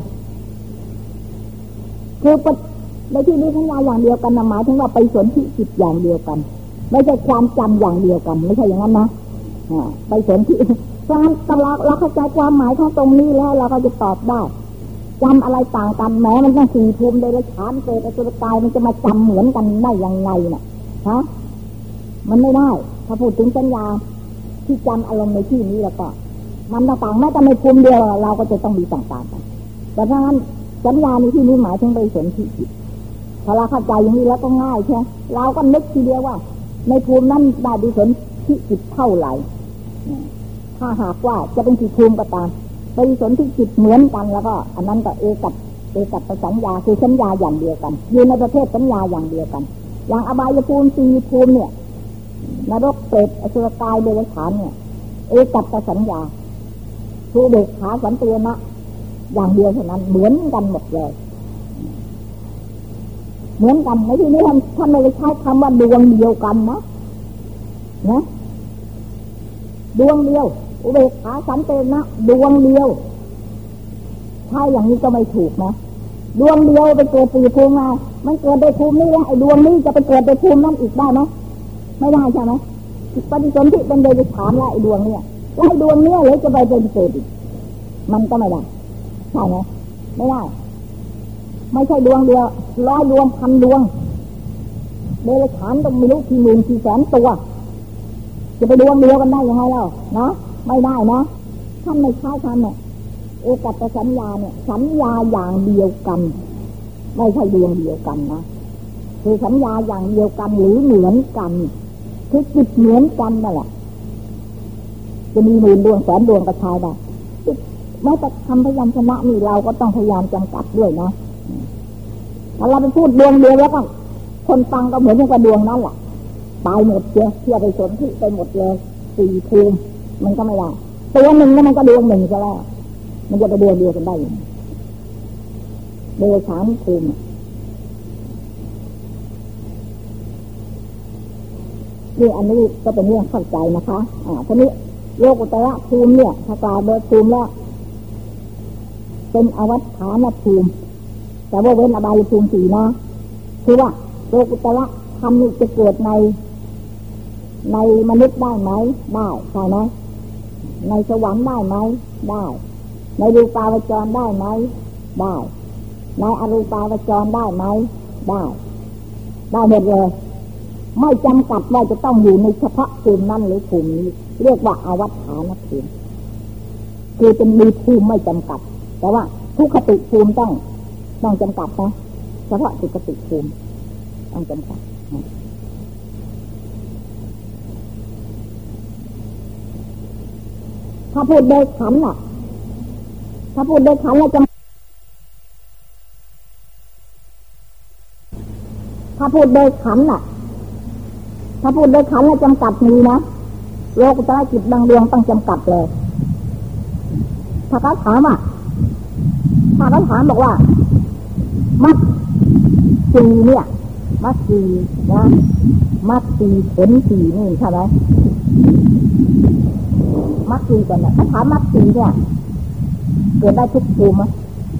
คือในที่นี้สัญญาอย่างเดียวกันหมายถึงว่าไปสนธิจิตอย่างเดียวกันไม่ใช่ความจำอย่างเดียวกันไม่ใช่อย่างนั้นนะไปสนธิการเราเราเข้าใจความหมายของตรงนี้แล้วเราก็จะตอบได้จำอะไรต่างกันแม้มันต้องสี่ภูมิโดยละฐานเกิดอสุรกายมันจะมาจำเหมือนกันได้ยังไงน่ะฮะมันไม่ได้ถ้าพูดถึงสัญญาที่จำอารมณ์ในที่นี้แล้วก็มันต่างๆแม้แต่ในภูมิเดียวเราก็จะต้องมีต่างๆกันแต่เพราะงั้นสัญญาในที่นี้หมายถึงไปสนธิจิตพอเราเข้าใจอย่างนี้แล้วก็ง่ายใช่เราก็นึกทีเดียวว่าในภูมินั้นได้ดิสนธิจิตเท่าไหร่ถ้าหากว่าจะเป็นจิตภูมิก็ตามไปดิสนธิจิตเหมือนกันแล้วก็อันนั้นก็เอกัตเอกัตสัญญาคือสัญญาอย่างเดียวกันอยู่ในประเภทสัญญาอย่างเดียวกันอย่างอบายภูมิสี่ภูมิเนี่ยนรกเปรตอสุรกายเดรัจฉานเนี่ยเอกัตสัญญาผู้เด็กขาสันตินะอย่างเดียวเท่านั้นเหมือนกันหมดเลยเหมือนกันในที่นี้ท่านท่านไม่ได้ใช้คำว่าดวงเดียวกันนะนะดวงเดียวอุเบกขาสันตินะดวงเดียวใช่อย่างนี้ก็ไม่ถูกนะดวงเดียวไปเกิดสี่ภูมิมามันเกิดในภูมินี้แล้วไอ้ดวงนี้จะไปเกิดในภูมินั้นอีกได้ไหมไม่ได้ใช่ไหมปฏิสนธิเป็นโดยฐานแล้วไอ้ดวงเนี้ยแล้วไอ้ดวงเนี้ยเลยจะไปเป็นเกิดอีกมันก็ไม่ได้ใช่ไหมไม่ได้ไม่ใช่ดวงเดียวร้อยดวงพันดวงเดรัจฉานต้องไม่รู้กี่หมื่นกี่แสนตัวจะไปดวงเดียวกันได้ยังไงเล่านะไม่ได้นะท่านไม่ใช่ท่านเนี่ยเอกัตสัญญาเนี่ยสัญญาอย่างเดียวกันไม่ใช่ดวงเดียวกันนะคือสัญญาอย่างเดียวกันหรือเหมือนกันคือจิตเหมือนกันนั่นแหละจะมีหมื่นดวงแสนดวงก็ใช้ได้แม้แต่คำพยัญชนะนี่เราก็ต้องพยายามจำกัดด้วยนะถ้าเราไปพูดดวงเดียวแล้วก็คนฟังก็เหมือนกับดวงนั้นแหละตายหมดเจ้าเที่ยวไปสนที่ไปหมดเลยสี่ภูมิมันก็ไม่ได้ตัวหนึ่งแล้วมันก็ดวงหนึ่งซะแล้วมันจะไปดวงเดียวกันได้ยังไงเดชานภูมินี่อันนี้ก็เป็นเรื่องเข้าใจนะคะอ่าทีนี้โลกุตระภูมิเนี่ยถ้ากล่าวโดยภูมิแล้วเป็นอวัฏฐานภูมิแต่ว่าเว้นอบายภูมิสี่นะคือว่าโลกุตระธรรมนี่จะเกิดในในมนุษย์ได้ไหมได้ใช่ไหมในสวรรค์ได้ไหมได้ในรูปาวจรได้ไหมได้ในอรูปาวจรได้ไหมได้ได้หมดเลยไม่จำกัดว่าจะต้องอยู่ในเฉพาะภูมินั้นหรือภูมินี้เรียกว่าอวัฏฐานภูมิคือเป็นมีภูมิไม่จำกัดแต่ว่าทุกขติภูมิต้องต้องจำกัดนะเฉพาะสุขติภูมิต้องจำกัดถ้าพูดโดยขันธ์น่ะถ้าพูดโดยขันธ์แล้วจะถ้าพูดโดยขันธ์น่ะถ้าพูดโดยขันธ์แล้วจำกัดมีนะโลกุตระจิตบางดวงต้องจำกัดเลยถ้าเขาถามอ่ะถ้าเขาถามบอกว่ามัดสีเนี่ยมัดสีนะมัดสีผลสีนี่ใช่ไหมมัดสีก่อนนะถ้าถามมัดสีเนี่ยเกิดได้ทุกภูมิไหม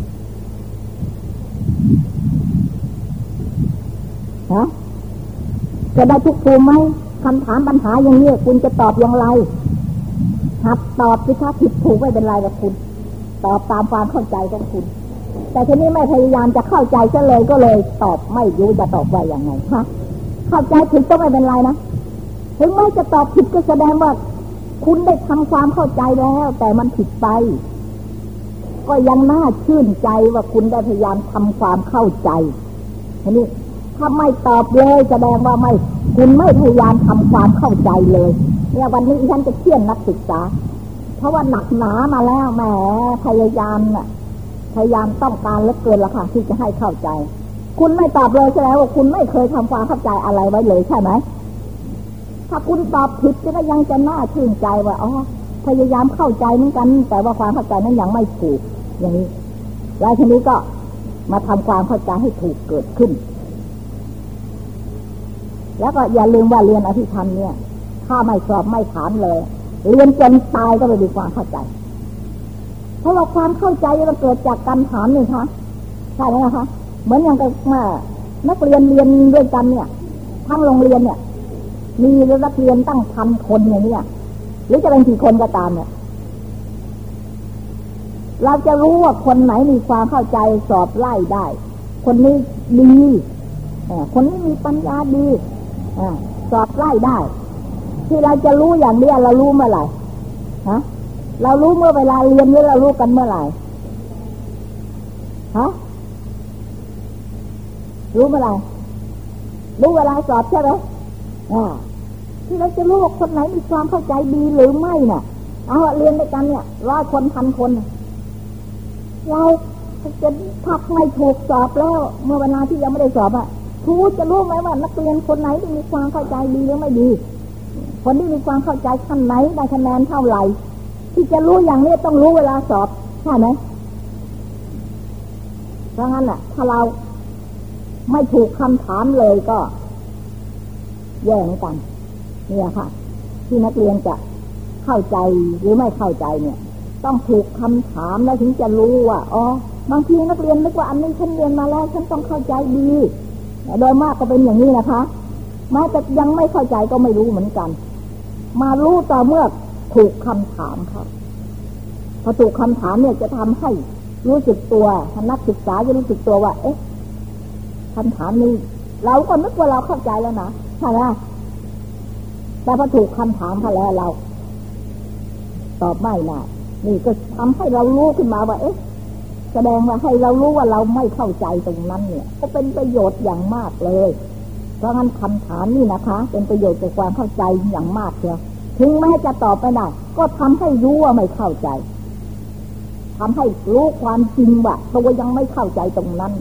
ฮะเกิดได้ทุกภูมิไหมคำถามปัญหาอย่างนี้คุณจะตอบอย่างไรหัดตอบสิคะผิดถูกไม่เป็นไรกับคุณตอบตามความเข้าใจของคุณแต่ทีนี้ไม่พยายามจะเข้าใจซะเลยก็เลยตอบไม่รู้จะตอบว่าอย่างไงฮะเข้าใจผิดก็ไม่เป็นไรนะถึงแม้จะตอบผิดก็แสดงว่าคุณได้ทำความเข้าใจแล้วแต่มันผิดไปก็ยังน่าชื่นใจว่าคุณได้พยายามทำความเข้าใจทีนี้ถ้าไม่ตอบเลยแสดงว่าไม่คุณไม่พยายามทำความเข้าใจเลยเนี่ยวันนี้ฉันจะเชี่ยนนักศึกษาเพราะว่าหนักหนามาแล้วแหมพยายามน่ะพยายามต้องการเหลือเกินละค่ะที่จะให้เข้าใจคุณไม่ตอบเลยแสดงว่าคุณไม่เคยทำความเข้าใจอะไรไว้เลยใช่ไหมถ้าคุณตอบผิดก็ยังจะน่าชื่นใจว่าอ๋อพยายามเข้าใจเหมือนกันแต่ว่าความเข้าใจนั้นยังไม่ถูกอย่างนี้แล้วทีนี้ก็มาทำความเข้าใจให้ถูกเกิดขึ้นแล้วก็อย่าลืมว่าเรียนอภิธรรมเนี่ยถ้าไม่สอบไม่ถามเลยเรียนจนตายก็ไม่มีความเข้าใจเพราะว่าความเข้าใจมันเกิดจากการถามนี่คะใช่ไหมคะเหมือนอย่างกับนักเรียนเรียนด้วยกันเนี่ยทั้งโรงเรียนเนี่ยมีนักเรียนตั้งพันคนอย่างนี้หรือจะเป็นกี่คนก็ตามเนี่ยเราจะรู้ว่าคนไหนมีความเข้าใจสอบไล่ได้คนนี้ดีคนนี้มีปัญญาดีสอบไล่ได้ที่เราจะรู้อย่างนี้เรารู้เมื่อไหร่ฮะเรารู้เมื่อเวลาเรียนนี่เรารู้กันเมื่อไหร่ฮะรู้เมื่อไหร่รู้เวลาสอบใช่ไหมอ่าที่เราจะรู้ว่าคนไหนมีความเข้าใจดีหรือไม่น่ะเอาเรียนด้วยกันเนี่ยร้อยคนพันคนเราจะทักไม่ถูกสอบแล้วเมื่อเวลาที่ยังไม่ได้สอบอ่ะครูจะรู้ไหมว่านักเรียนคนไหนที่มีความเข้าใจดีหรือไม่ดีคนที่มีความเข้าใจขั้นไหนได้คะแนนเท่าไหร่ที่จะรู้อย่างนี้ต้องรู้เวลาสอบใช่ไหมเพราะงั้นอ่ะถ้าเราไม่ถูกคำถามเลยก็แย่งกันเนี่ยค่ะที่นักเรียนจะเข้าใจหรือไม่เข้าใจเนี่ยต้องถูกคำถามแล้วถึงจะรู้ว่าอ๋อบางทีนักเรียนนึกว่าอันนี้ฉันเรียนมาแล้วฉันต้องเข้าใจดีโดยมากก็เป็นอย่างนี้นะคะแม้แต่ยังไม่เข้าใจก็ไม่รู้เหมือนกันมารู้ต่อเมื่อถูกคำถามครับพอถูกคำถามเนี่ยจะทำให้รู้สึกตัวนักศึกษาจะรู้สึกตัวว่าเอ๊ะคำถามนี้เราก็นึกว่าเราเข้าใจแล้วนะใช่ไหมแต่พอถูกคำถามพอแล้วเราตอบไม่ได้นี่ก็ทำให้เรารู้ขึ้นมาว่าเอ๊ะแสดงว่าให้เรารู้ว่าเราไม่เข้าใจตรงนั้นเนี่ยก็เป็นประโยชน์อย่างมากเลยเพราะงั้นคำถามนี่นะคะเป็นประโยชน์กับความเข้าใจอย่างมากเลยถึงแม้จะตอบไม่ได้ก็ทำให้รู้ว่าไม่เข้าใจทำให้รู้ความจริงว่าตัวยังไม่เข้าใจตรงนั้น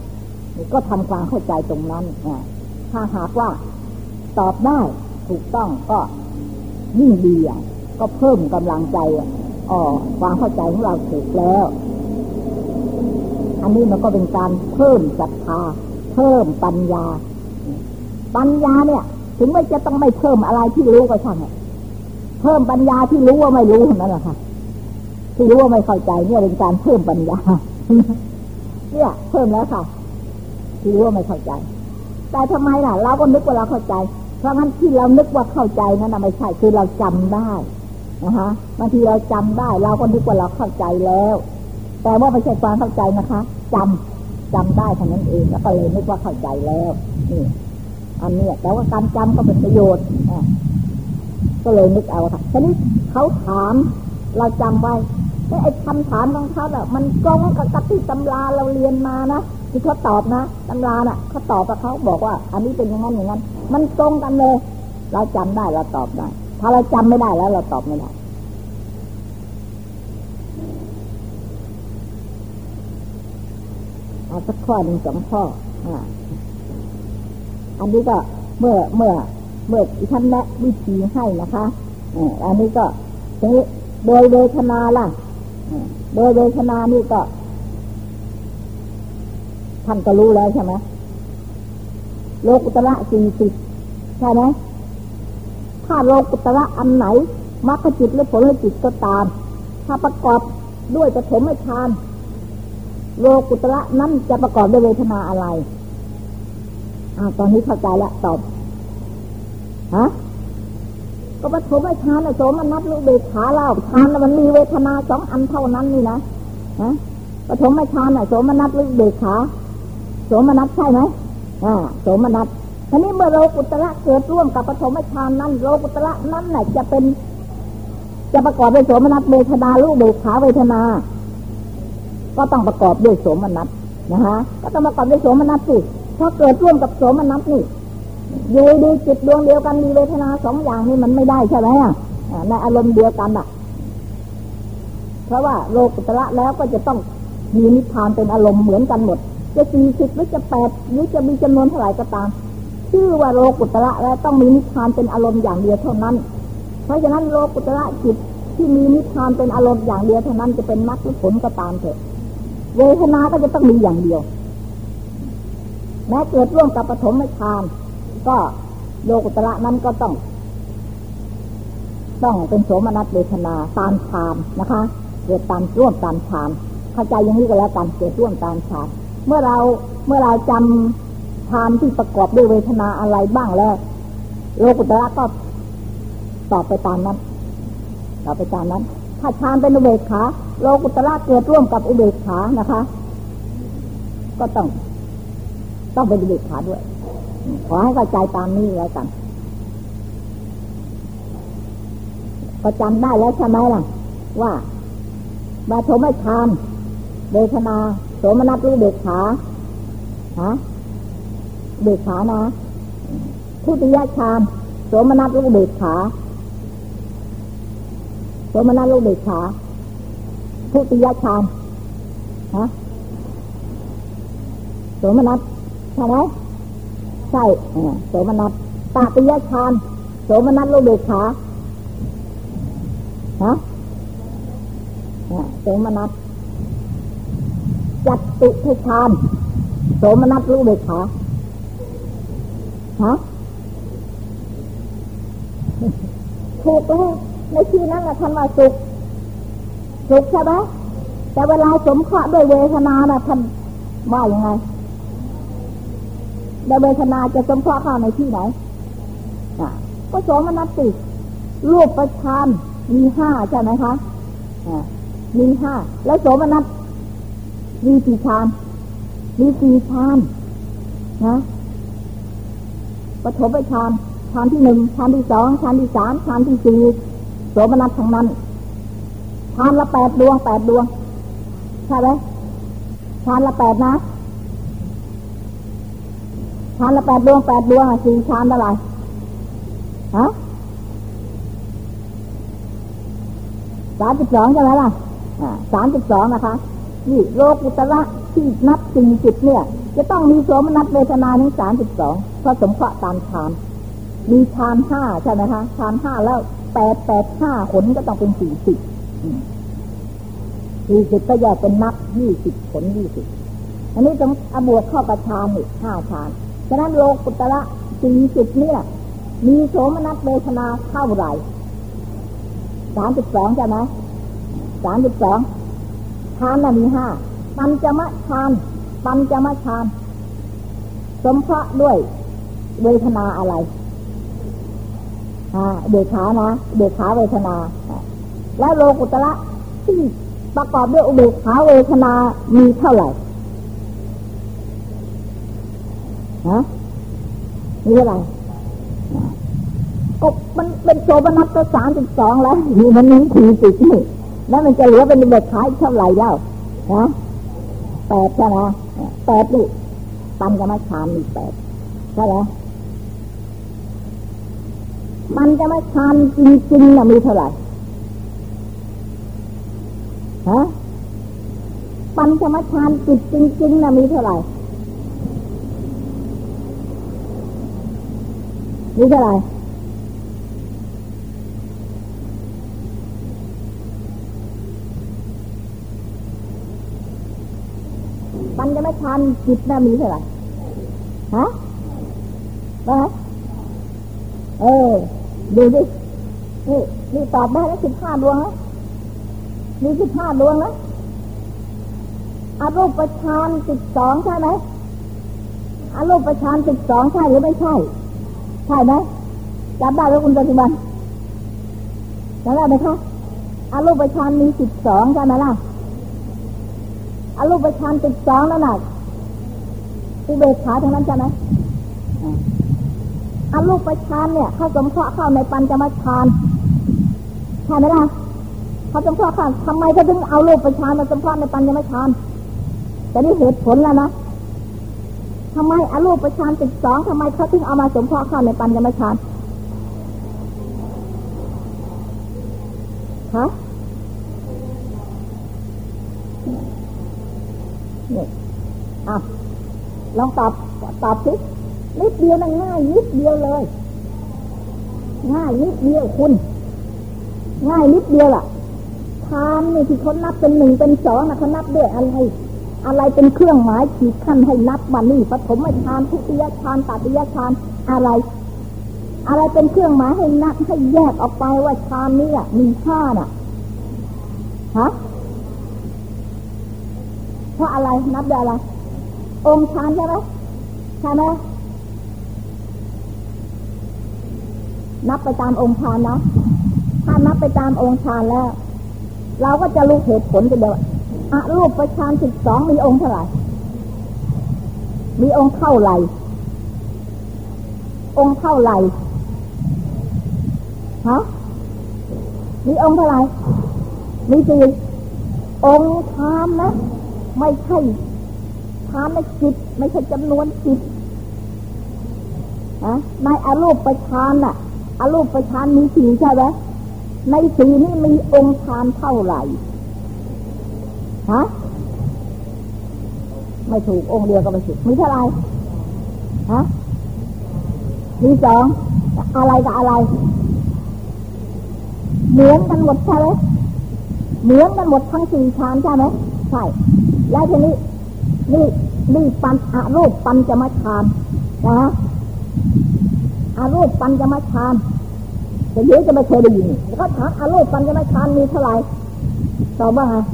ก็ทำความเข้าใจตรงนั้นถ้าหากว่าตอบได้ถูกต้องก็ยิ่งดีก็เพิ่มกำลังใจอ๋อความเข้าใจของเราถูกแล้วอันนี้มันก็เป็นการเพิ่มศรัทธาเพิ่มปัญญาปัญญาเนี่ยถึงไม่จะต้องไม่เพิ่มอะไรที่รู้ก็ช่างเพิ่มปัญญาที่รู้ว่าไม่รู้นั่นแหละค่ะที่รู้ว่าไม่เข้าใจเนี่ยเป็นการเพิ่มปัญญาเนี่ยเพิ่มแล้วค่ะที่รู้ว่าไม่เข้าใจแต่ทำไมล่ะเราก็นึกว่าเราเข้าใจเพราะงั้นที่เรานึกว่าเข้าใจนั่นน่ะไม่ใช่คือเราจำได้นะคะบางทีเราจำได้เราก็นึกว่าเราเข้าใจแล้วแต่ว่าไม่ใช่ความเข้าใจนะคะจำจำได้เท่านั้นเองแล้วก็เลยนึกว่าเข้าใจแล้วนี่อันนี้แต่ว่าการจำก็เป็นประโยชน์ก็เลยนึกเอาค่ะทีนี้เขาถามเราจำไว้แต่ไอ้คำถามของเขาแบบมันตรงกับที่ตำราเราเรียนมานะที่เขาตอบนะตำราน่ะเขาตอบกับเขาบอกว่าอันนี้เป็นอย่างนั้นอย่างนั้นมันตรงกันเลยเราจำได้เราตอบได้ถ้าเราจำไม่ได้แล้วเราตอบไม่ได้เอาสักข้อหนึ่งสองข้ออ่าอันนี้ก็เมื่อเมื่อเมื่อท่านแนะวิธีให้นะคะอ่าอันนี้ก็ทีนี้โดยเวทนาล่ะโดยเวทนานี่ก็ท่านก็รู้แล้วใช่ไหมโลกุตระสี่สิบใช่ไหมถ้าโลกุตระอันไหนมรรคจิตหรือผลจิตก็ตามถ้าประกอบด้วยปฐมฌานโลกุตระนั้นจะประกอบด้วยเวทนาอะไรอ่าตอนนี้เข้าใจแล้วตอบฮะก็ปฐมฌานโสมนัสอุเบกขาเล่าฌานมันมีเวทนาสองอันเท่านั้นนี่นะฮะปฐมฌานโสมนัสอุเบกขาโสมนัสใช่ไหมอ่าโสมนัสทีนี้เมื่อโลกุตระเกิดร่วมกับปฐมฌานนั้นโลกุตระนั้นน่ะจะเป็นจะประกอบด้วยโสมนัสเวทนาอุเบกขาเวทนาก็ต้องประกอบด้วยโสมนัสนะคะก็ต้องประกอบด้วยโสมนัสสิเพราะเกิดร่วมกับโสมนัสนี่อยู่ดีจิตดวงเดียวกันมีเวทนาสองอย่างนี่มันไม่ได้ใช่ไหมอ่ะในอารมณ์เดียวกันอ่ะเพราะว่าโลกุตระแล้วก็จะต้องมีนิพพานเป็นอารมณ์เหมือนกันหมดจะสี่สิบหรือจะแปดหรือจะมีจำนวนเท่าไหร่ก็ตามชื่อว่าโลกุตระแล้วต้องมีนิพพานเป็นอารมณ์อย่างเดียวเท่านั้นเพราะฉะนั้นโลกุตระจิตที่มีนิพพานเป็นอารมณ์อย่างเดียวเท่านั้นจะเป็นมรรคหรือผลก็ตามเถอะเวทนาก็จะต้องมีอย่างเดียวแม้เกิดร่วมกับปฐมฌานก็โลกุตระนั้นก็ต้องต้องเป็นโสมนัสเวทนาตามฌานนะคะเกิดตามร่วมตามฌานเข้าใจอย่างนี้ก็แล้วกันเกิดร่วมตามฌานเมื่อเราเมื่อเราจำฌานที่ประกอบด้วยเวทนาอะไรบ้างแล้วโลกุตระก็ตอบไปตามนั้นตอบไปตามนั้นถ้าฌานเป็นอุเบกขาโลกุตระเกิดร่วมกับอุเบกขานะคะก็ต้องต้องเป็นอุเบกขาด้วยขอให้เข้าใจตามนี้แล้วกันก็จำได้แล้วใช่ไหมล่ะว่าปฐมฌานเวทนาโสมนัสอุเบกขาฮะอุเบกขานะทุติยฌานโสมนัสอุเบกขาโสมนัสอุเบกขาทุติยฌานฮะโสมนัสใช่ไหมใช่โสมนัสตติยฌานโสมนัสอุเบกขาฮะโสมนัสจัตุทฌานโสมนัสอุเบกขาฮะถูกแล้วในที่นั้นท่านว่าสุขสุขใช่ไหมแต่เวลาสมเคราะห์ด้วยเวทนาน่ะท่านว่ายังไงแต่เวทนาจะสมเคราะห์เข้าในที่ไหนอ่ะก็โสมนัสสิรูปประฌานมีห้าใช่ไหมคะอ่ามีห้าแล้วโสมนัสมีกี่ฌานมีสี่ฌานนะปฐมฌานฌานที่หนึ่งฌานที่สองฌานที่สามฌานที่สี่โสมนัสทั้งนั้นฌานละแปดดวงแปดดวงใช่ไหมฌานละแปดนะฌานละแปดดวงแปดดวงสี่ฌานเท่าไหร่ฮะสามสิบสองใช่ไหมล่ะอ่าสามสิบสองนะคะนี่โลกุตระที่นับสี่สิบเนี่ยจะต้องมีโสมนัสเวทนาถึงสามสิบสองเพราะสมเพาะตามฌานมีฌานห้าใช่ไหมคะฌานห้าแล้วแปดแปดห้าผลก็ต้องเป็นสี่สิบสี่สิบก็แยกเป็นนับยี่สิบผลยี่สิบอันนี้ต้องเอาบวกเข้ากับฌานอีกห้าฌานฉะนั้นโลกุตระสี่สิบเนี่ยมีโสมนัสเวทนาเท่าไหร่สามสิบสองใช่ไหมสามสิบสองฌานน่ะมีห้าปัญจมฌานปัญจมฌานสมเพาะด้วยเวทนาอะไรอ่าเดชขานะเดชขาเวทนาแล้วโลกุตระที่ประกอบด้วยอุเบกขาเวทนามีเท่าไหร่ฮะมีเท่าไหร่ก็มันเป็นโสมนัสก็สามสิบสองแล้วอยู่มันนี้สี่สิบนี่แล้วมันจะเหลือเป็นอุเบกขาเท่าไหร่แล้วนะแปดใช่ไหมแปดนี่ปัญจมฌานมีแปดใช่ไหมปัญจมฌานจริงๆน่ะมีเท่าไหร่ฮะปัญจมฌานจิตจริงๆน่ะมีเท่าไหร่มีเท่าไหร่ปัญจมฌานจิตน่ะมีเท่าไหร่ฮะว่าไงเออดูดินี่นี่ตอบได้แล้วสิบห้าดวงนะมีสิบห้าดวงนะอรูปฌานสิบสองใช่ไหมอรูปฌานสิบสองใช่หรือไม่ใช่ใช่ไหมจำได้ไหมคุณปัจจุบันจำได้ไหมคะอรูปฌานมีสิบสองใช่ไหมล่ะอรูปฌานสิบสองนั่นน่ะอุเบกขาทั้งนั้นใช่ไหมอรูปฌานเนี่ยเขาสมเพาะเข้าในปัญจมฌานใช่ไหมล่ะเขาสมเพาะเข้าทำไมเขาถึงเอารูปฌานมาสมเพาะในปัญจมฌานแต่นี่เหตุผลแล้วนะทำไมอรูปฌานสิบสองทำไมเขาถึงเอามาสมเพาะเข้าในปัญจมฌานฮะนี่อ่ะลองตอบตอบสินิดเดียวมันง่ายนิดเดียวเลยง่ายนิดเดียวคุณง่ายนิดเดียวล่ะฌานนี่ที่เขานับเป็นหนึ่งเป็นสองนะเขานับด้วยอะไรอะไรเป็นเครื่องหมายขีดขั้นให้นับมานี่ปฐมฌานทุติยฌานตติยฌานอะไรอะไรเป็นเครื่องหมายให้นับให้แยกออกไปว่าฌานนี้มีห้าน่ะฮะเพราะอะไรนับด้วยอะไรองค์ฌานใช่ไหมใช่ไหมนับไปตามองค์ฌานนะถ้านับไปตามองค์ฌานแล้วเราก็จะรู้เหตุผลกันเดียวอรูปฌานสิบสองมีองค์เท่าไหร่มีองค์เท่าไหร่องค์เท่าไหร่ฮะมีองค์เท่าไหร่มีสี่องค์ฌานนะไม่ใช่ฌานในจิตไม่ใช่จำนวนจิตนะในอรูปฌานน่ะอรูปฌานมีสี่ใช่ไหมในสี่นี่มีองค์ฌานเท่าไหร่ฮะไม่ถูกองค์เดียวก็ไม่ถูกมีเท่าไหร่ฮะมีสองอะไรกับอะไรเหมือนกันหมดใช่ไหมเหมือนกันหมดทั้งสี่ฌานใช่ไหมใช่แล้วทีนี้นี่นี่ปัญอรูปปัญจมฌานนะอรูปปัญจมฌานแต่เดี๋ยวจะไม่เคยได้ยินเขาถามอรูปปัญจมฌานมีเท่าไหร่ตอบว่าไง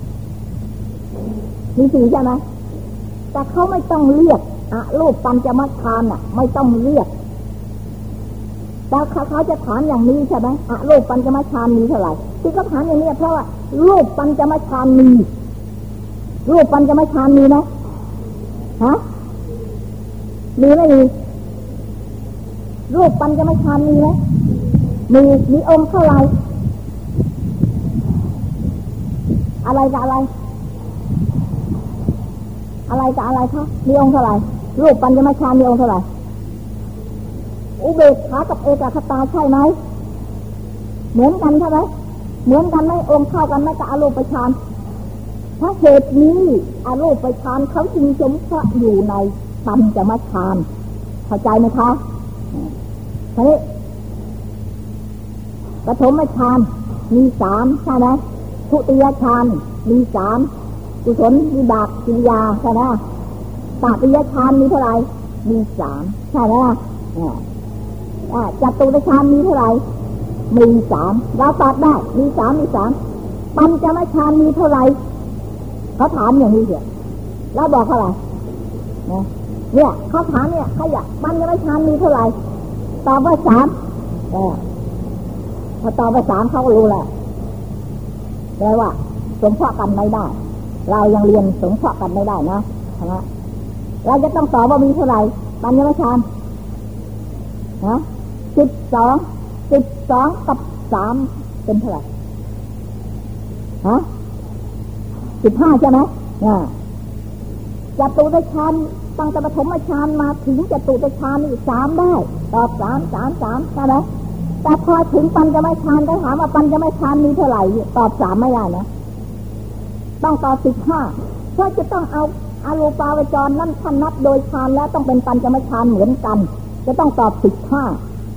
มีสี่ใช่ไหมแต่เขาไม่ต้องเรียกอรูปปัญจมฌานน่ะไม่ต้องเรียกแต่เขาเขาจะถามอย่างนี้ใช่ไหมอรูปปัญจมฌานมีเท่าไหร่ที่เขาถามอย่างนี้เพราะว่ารูปปัญจมฌานมีรูปปัญจมฌานมีไหมฮะมีไม่มีรูปปัญจมฌานมีไหมมีมีองค์เท่าไหร่อะไรกับอะไรอะไรกับอะไรคะมีองค์เท่าไหร่รูปปัญจมฌานมีองค์เท่าไหร่อุเบกขากับเอกคตาใช่ไหมเหมือนกันใช่ไหมเหมือนกันไหมองค์เท่ากันไหมกับอรูปฌานเพราะเหตุนี้อรูปฌานเขาจึงสงเคราะห์อยู่ในปัญจมฌานเข้าใจไหมคะทีนี้ปฐมฌานมีสามใช่ไหมทุติยฌานมีสามกุศลวิบากกิริยาใช่ไหมตติยฌานมีเท่าไหร่มีสามใช่ไหมจตุตฌานมีเท่าไหร่มีสามเราตอบได้มีสามมีสามปัญจมฌานมีเท่าไหร่เขาถามอย่างนี้เดียวเราบอกเท่าไหร่เนี่ยเขาถามเนี่ยเขาอยากปัญจมฌานมีเท่าไหร่ตอบว่าสามพอตอบว่าสามเขาก็รู้แล้วแปลว่าสงเคราะห์กันไม่ได้เรายังเรียนสงเคราะห์กันไม่ได้นะใช่ไหมเราจะต้องตอบว่ามีเท่าไหร่ปัญญาฌานนะสิบสองสิบสองกับสามเป็นเท่าไหร่ฮะสิบห้าใช่ไหมเนี่ยจตุตฌานตั้งแต่ปฐมฌานมาถึงจตุตฌานนี่สามได้ตอบสามสามสามใช่ไหมแต่พอถึงปัญจมฌานก็ถามว่าปัญจมฌานมีเท่าไหร่ตอบสามไม่ได้นะต้องตอบสิบห้าเพราะจะต้องเอาอารูปาวจรนั่นท่านนับโดยฌานแล้วต้องเป็นปัญจมฌานเหมือนกันจะต้องตอบสิบห้า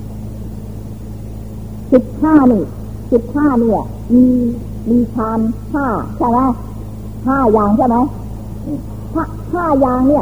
สิบห้านี่สิบห้าเนี่ยมีมีฌานห้าใช่ไหมห้าอย่างใช่ไหมห้าห้าอย่างเนี่ย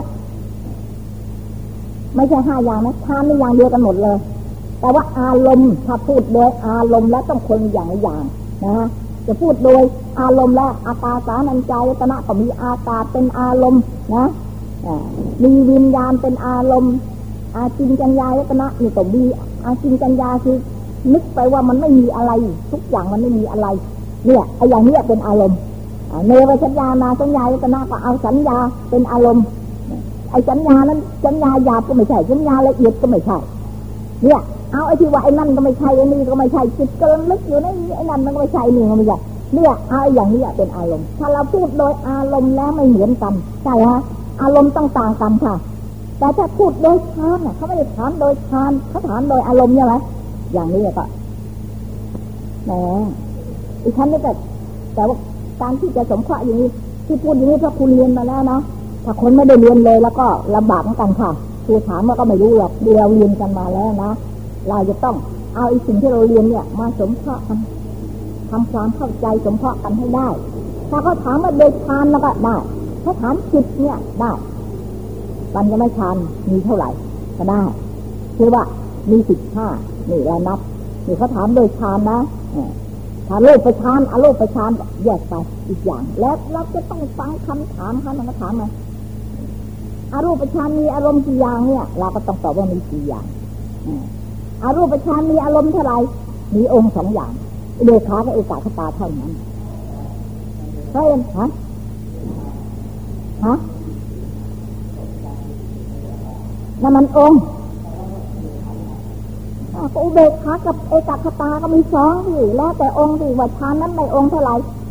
ไม่ใช่ห้าอย่างนะฌานนี่อย่างเดียวกันหมดเลยแต่ว่าอารมณ์ถ้าพูดโดยอารมณ์แล้วต้องคนอย่างละอย่างนะจะพูดโดยอารมณ์และอากาสานัญจายตนะก็มีอากาศเป็นอารมณ์นะมีวิญญาณเป็นอารมณ์อาจินจัญญายตนะนี่ก็มีอาจินจัญญาคือนึกไปว่ามันไม่มีอะไรทุกอย่างมันไม่มีอะไรเนี่ยไอ้อย่างนี้เป็นอารมณ์เนวสัญญานาสัญญายตนะก็เอาสัญญาเป็นอารมณ์ไอ้สัญญานั้นสัญญาหยาบก็ไม่ใช่สัญญาละเอียดก็ไม่ใช่เนี่ยเอาไอ้ที่ว่าไอ้นั่นก็ไม่ใช่ไอ้นี่ก็ไม่ใช่จิตเกินลึกอยู่ในไอ้นั่นมันก็ไม่ใช่นี่ก็ไม่ใช่เนี่ยเอาอย่างนี้เป็นอารมณ์ถ้าเราพูดโดยอารมณ์แล้วไม่เหมือนกันใช่ฮะอารมณ์ต้องต่างกันค่ะแต่ถ้าพูดโดยฌานน่ะเขาไม่ได้ถามโดยฌานเขาถามโดยอารมณ์ใช่ไหมอย่างนี้ก็แหมอีกครั้งนี้แต่แต่ว่าการที่จะสงเคราะห์อย่างนี้ที่พูดอย่างนี้เพราะคุณเรียนมาแล้วนะถ้าคนไม่ได้เรียนเลยแล้วก็ลำบากเหมือนกันค่ะครูถามว่าก็ไม่รู้หรอกเรียนเรียนกันมาแล้วนะเราจะต้องเอาไอ้สิ่งที่เราเรียนเนี่ยมาสมเคราะห์กันทำความเข้าใจสมเคราะห์กันให้ได้ถ้าเขาถามว่าโดยฌานแล้วก็ได้ถ้าถามจิตเนี่ยได้ปัญญาฌานมีเท่าไหร่ก็ได้คือว่ามีสิบห้านี่เรานับนี่เขาถามโดยฌานนะถ้าโลภฌานอโลภฌานแยกไปอีกอย่างแล้วเราจะต้องฟังคำถามคำถามมาอรูปฌานมีอารมณ์กี่อย่างเนี่ยเราก็ต้องตอบว่ามีกี่อย่างอรูปฌานมีอารมณ์เท่าไหร่มีองค์สองอย่างเดชากับเอกคตาเท่านั้นใช่ไหมฮะฮะนั่นมันองค์อุเบกขากับเอกคตาก็มีสองที่แล้วแต่องค์ที่ว่าฌานนั้นในองค์เท่าไหร่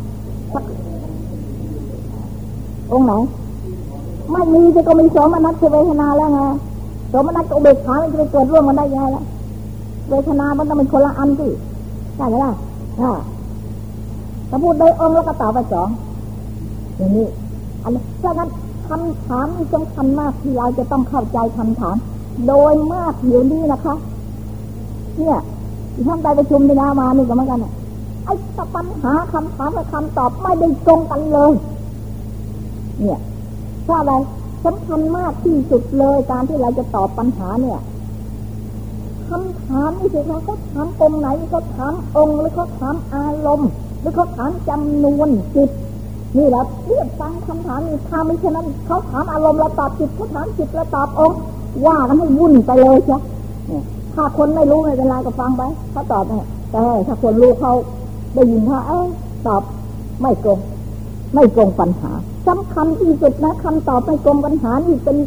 องค์ไหนไม่มีจะก็มีโสมนัสเวทนาแล้วไงโสมนัสกับอุเบกขามันจะไปเกิดร่วมกันได้ยังไงล่ะเวทนามันต้องเป็นคนละอันสิใช่ไหมล่ะถ้าพูดโดยองค์แล้วก็ตอบไปสองอย่างนี้อันนี้เพราะงั้นคำถามนี่สำคัญมากที่เราจะต้องเข้าใจคำถามโดยมากเดี๋ยวนี้นะคะเนี่ยที่ท่านไปประชุมในนามานี่ก็เหมือนกันอ่ะไอ้ปัญหาคำถามกับคำตอบไม่ได้ตรงกันเลยเนี่ยเพราะอะไรสำคัญมากที่สุดเลยการที่เราจะตอบปัญหาเนี่ยคำถามนี่สิเขาเขาถามองค์ไหนเขาถามองค์หรือเขาถามอารมณ์หรือเขาถามจำนวนจิตนี่แหละเรียกฟังคำถามนี่ถ้าไม่เช่นนั้นเขาถามอารมณ์เราตอบจิตเขาถามจิตเราตอบองค์ว่ากันให้วุ่นไปเลยใช่ถ้าคนไม่รู้ไม่เป็นไรก็ฟังไปเขาตอบเนี่ยแต่ถ้าคนรู้เขาได้ยินเขาเออตอบไม่ตรงไม่ตรงปัญหาสำคัญที่สุดนะคำตอบไม่ตรงปัญหานี่เป็น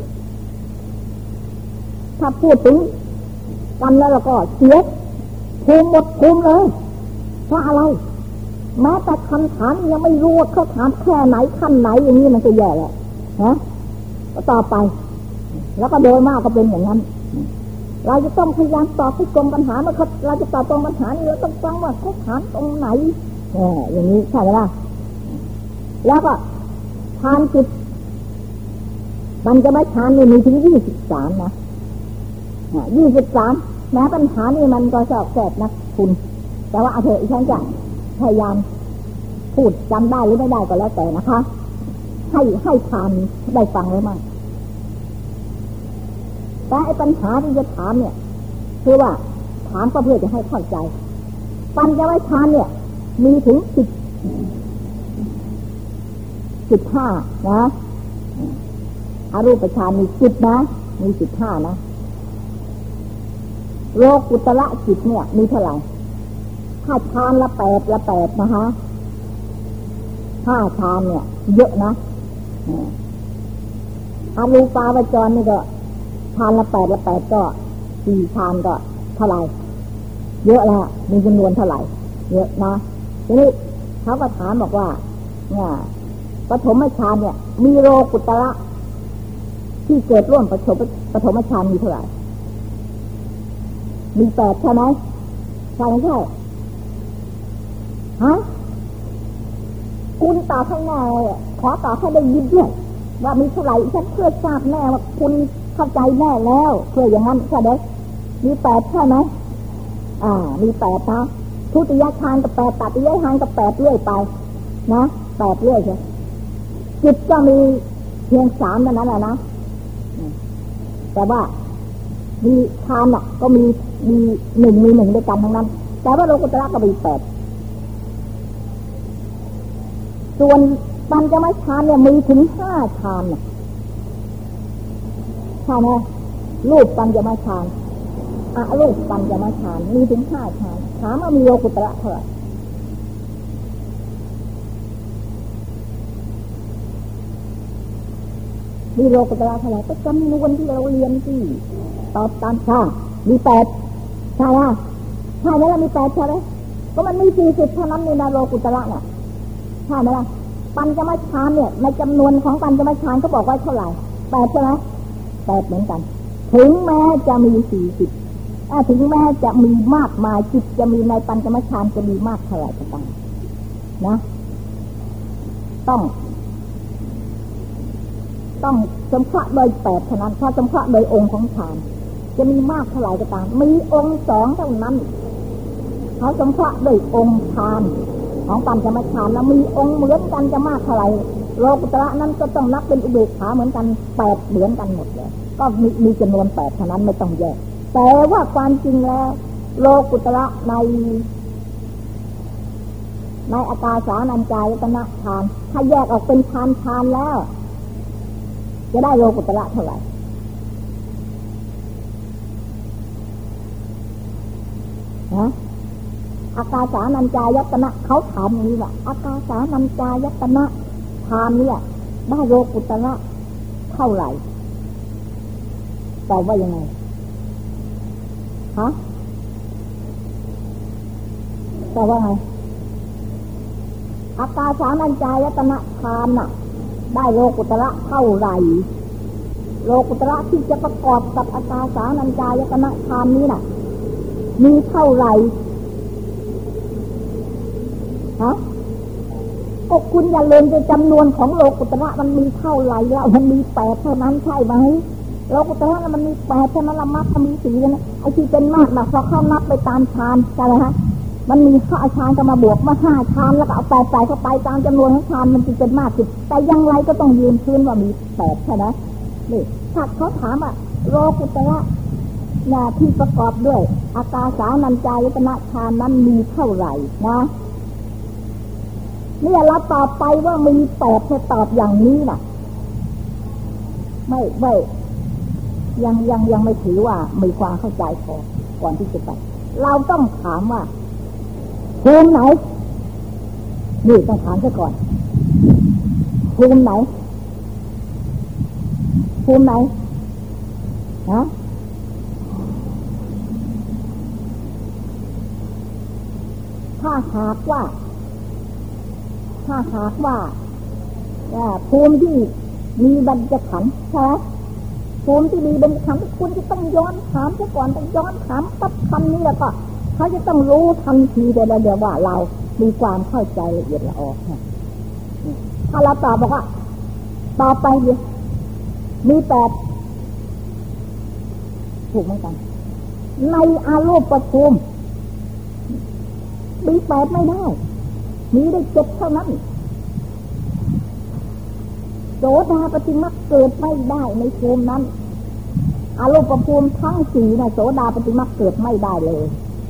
ถ้าพูดถึงกันแล้วเราก็เสียภูมิหมดภูมิเลยเพราะอะไรแม้แต่คำถามยังไม่รู้ว่าเขาถามแค่ไหนขั้นไหนอย่างนี้มันจะแย่แล้วนะก็ต่อไปแล้วก็โดยมากก็เป็นอย่างนั้นเราจะต้องพยายามตอบให้ตรงปัญหาเมื่อเขาเราจะตอบตรงปัญหานี่เราต้องฟังว่าเขาถามตรงไหนเนี่ยอย่างนี้ใช่ไหมล่ะแล้วก็ฌานจิตปัญจวัฏฌานนี่มีถึงยี่สิบสามนะยี่สิบสามแม้ปัญหานี่มันก็สอบแสบนะคุณแต่ว่าเอาเถอะฉันจะพยายามพูดจำได้หรือไม่ได้ก็แล้วแต่นะคะให้ให้ทานได้ฟังไว้มั่งแต่ไอ้ปัญหาที่จะถามเนี่ยคือว่าถามก็เพื่อจะให้เข้าใจปัญจวัฏฌานเนี่ยมีถึงสิบสิบห้านะอรูปฌานมีสิบนะมีสิบห้านะโลกุตระจิตเนี่ยมีเท่าไหร่ถ้าฌานละแปดละแปดนะคะห้าฌานเนี่ยเยอะนะอรูปาวจรนี่ก็ฌานละแปดละแปดก็สี่ฌานก็เท่าไหร่เยอะแล้วมีจำนวนเท่าไหร่เยอะนะทีนี้เขาก็ถามบอกว่าเนี่ยปฐมฌานเนี่ยมีโลกุตระที่เกิดร่วมปฐมปฐมฌานมีเท่าไหร่มีแปดใช่ไหมใช่ไม่ใช่ฮะคุณตอบให้แน่ขอตอบให้ได้ยินด้วยว่ามีเท่าไหร่ฉันเพื่อทราบแน่ว่าคุณเข้าใจแน่แล้วเพื่ออย่างนั้นใช่ไหมมีแปดใช่ไหมอ่ามีแปดนะทุติยฌานกับแปดตติยฌานกับแปดเรื่อยไปนะแปดเรื่อยใช่จิตก็มีเพียงสามเท่านั้นแหละนะแต่ว่ามีฌานอ่ะก็มีมีหนึ่งมีหนึ่งด้วยกันทั้งนั้นแต่ว่าโลกุตระก็มีแปดส่วนปัญจวัฏฌานเนี่ยมีถึงห้าฌานน่ะใช่ไหมรูปปัญจวัฏฌานอะรูปปัญจวัฏฌานมีถึงห้าฌานถามว่ามีโลกุตระเท่าไหร่มีโลกุตระเท่าไหร่ก็จำนวนที่เราเรียนที่ตอบตามค่ามีแปดใช่ไหมใช่ไหมล่ะมีแปดใช่ไหมก็มันมีสี่สิบเท่านั้นในนาโลกุตระน่ะใช่ไหมล่ะปัญจวัฏฌานเนี่ยในจำนวนของปัญจวัฏฌานเขาบอกว่าเท่าไหร่แปดใช่ไหมแปดเหมือนกันถึงแม้จะมีสี่สิบถึงแม้จะมีมากมายจิตจะมีในปัญจวัฏฌานจะมีมากเท่าไหร่ก็ตามนะต้องต้องสมเพาะโดยแปดเท่านั้นถ้าสมเพาะโดยองค์ของฌานจะมีมากเท่าไหร่ก็ตามมีองค์สองเท่านั้นเขาสมเพาะโดยองค์ฌานของปัญจวัฏฌานแล้วมีองค์เหมือนกันจะมากเท่าไหร่โลกุตระนั้นก็ต้องนับเป็นอุเบกขาเหมือนกันแปดเหมือนกันหมดเลยก็มีมีจำนวนแปดเท่านั้นไม่ต้องแยกแต่ว่าความจริงแล้วโลกุตระในในอากาสานัญจายตนะฌานถ้าแยกออกเป็นฌานฌานแล้วจะได้โลกุตระเท่าไหร่นะอากาสานัญจายตนะเขาถามอย่างนี้ว่าอากาสานัญจายตนะฌานเนี่ยได้โลกุตระเท่าไหร่ตอบว่ายังไงฮะตอบว่าไงอากาสานัญจายตนะฌานน่ะได้โลกุตระเท่าไหร่โลกุตระที่จะประกอบกับอากาสานัญจายตนะฌานนี้น่ะมีเท่าไหร่ฮะก็คุณอย่าลืมในจำนวนของโลกุตระมันมีเท่าไหร่แล้วมันมีแปดเท่านั้นใช่ไหมโลกุตระมันมีแปดเท่านั้นละมรรคมีสี่นะไอ้ที่เป็นมากนะเพราะเขานับไปตามฌานใช่ไหมฮะมันมีข้าฌานก็มาบวกมาห้าฌานแล้วก็เอาแปดใส่เข้าไปตามจำนวนของฌานมันจึงเป็นมากสุดแต่ยังไรก็ต้องยืนพื้นว่ามีแปดใช่ไหมนี่ถ้าเขาถามว่าโลกุตระเนี่ยที่ประกอบด้วยอากาสานัญจายตนะฌานนั้นมีเท่าไหร่นะเนี่ยเราตอบไปว่ามีแปดจะตอบอย่างนี้น่ะไม่ไม่ยังยังยังไม่ถือว่ามีความเข้าใจพอก่อนที่จะไปเราต้องถามว่าภูมิไหนนี่ต้องถามซะก่อนภูมิไหนภูมิไหนนะถ้าหากว่าถ้าหากว่าภูมิที่มีบรรจขันธ์ใช่ไหมภูมิที่มีบรรจขันธ์คุณจะต้องย้อนถามซะก่อนต้องย้อนถามปั๊บคำนี้แล้วก็เขาจะต้องรู้ทันทีเดี๋ยวเดี๋ยวว่าเรามีความเข้าใจละเอียดละออถ้าเราตอบบอกว่าต่อไปมีแปดถูกไหมกันในอารูปภูมิมีแปดไม่ได้มีได้เจ็ดเท่านั้นโสดาปฏิมรรคเกิดไม่ได้ในภูมินั้นอารูปภูมิทั้งสี่นะโสดาปฏิมรรคเกิดไม่ได้เลย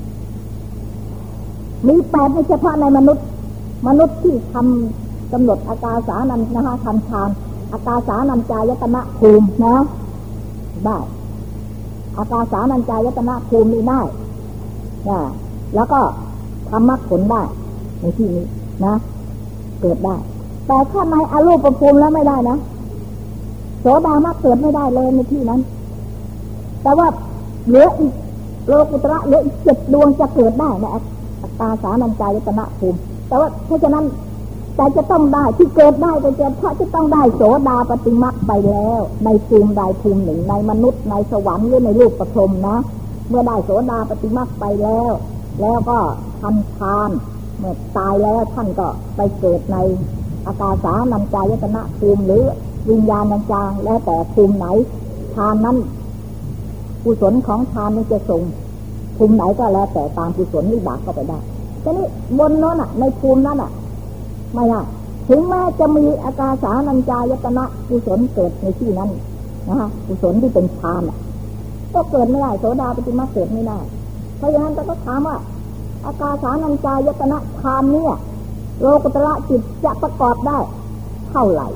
มีแปดไม่เฉพาะในมนุษย์มนุษย์ที่ทำกำหนดอากาสานัญนะคะทำฌานอากาสานัญจายตนะภูมินะได้อากาสานัญจายตนะภูมินี่ได้นะแล้วก็ทำมรรคผลได้ในที่นี้นะเกิดได้แต่ถ้าในอรูปภูมิแล้วไม่ได้นะโสดามรรคเกิดไม่ได้เลยในที่นั้นแต่ว่าเหลืออีกโลกุตระเหลืออีกเจ็ดดวงจะเกิดได้ในอากาสานัญจายตนะภูมิแต่ว่าเพราะฉะนั้นแต่จะต้องได้ที่เกิดได้ก็จะเพราะจะต้องได้โสดาปฏิมรรคไปแล้วในภูมิใดภูมิหนึ่งในมนุษย์ในสวรรค์หรือในรูปปฐมนะเมื่อได้โสดาปฏิมรรคไปแล้วแล้วก็ทำฌานเมื่อตายแล้วท่านก็ไปเกิดในอากาสานัญจายตนะภูมิหรือวิญญาณัญจางแล้วแต่ภูมิไหนฌานนั้นกุศลของฌานนี้จะส่งภูมิไหนก็แล้วแต่ตามกุศลวิบากก็ไปได้ทีนี้บนนั้นอ่ะในภูมินั้นอ่ะไม่ได้ถึงแม้จะมีอากาสานัญจายตนะกุศลเกิดในที่นั้นนะคะกุศลที่เป็นฌานก็เกิดไม่ได้โสดาปฏิมรรคเกิดไม่ได้เพราะฉะนั้นเราก็ถามว่าอากาสานัญจายตนะฌานเนี่ยโลกุตระจิตจะประกอบได้เท่าไหร่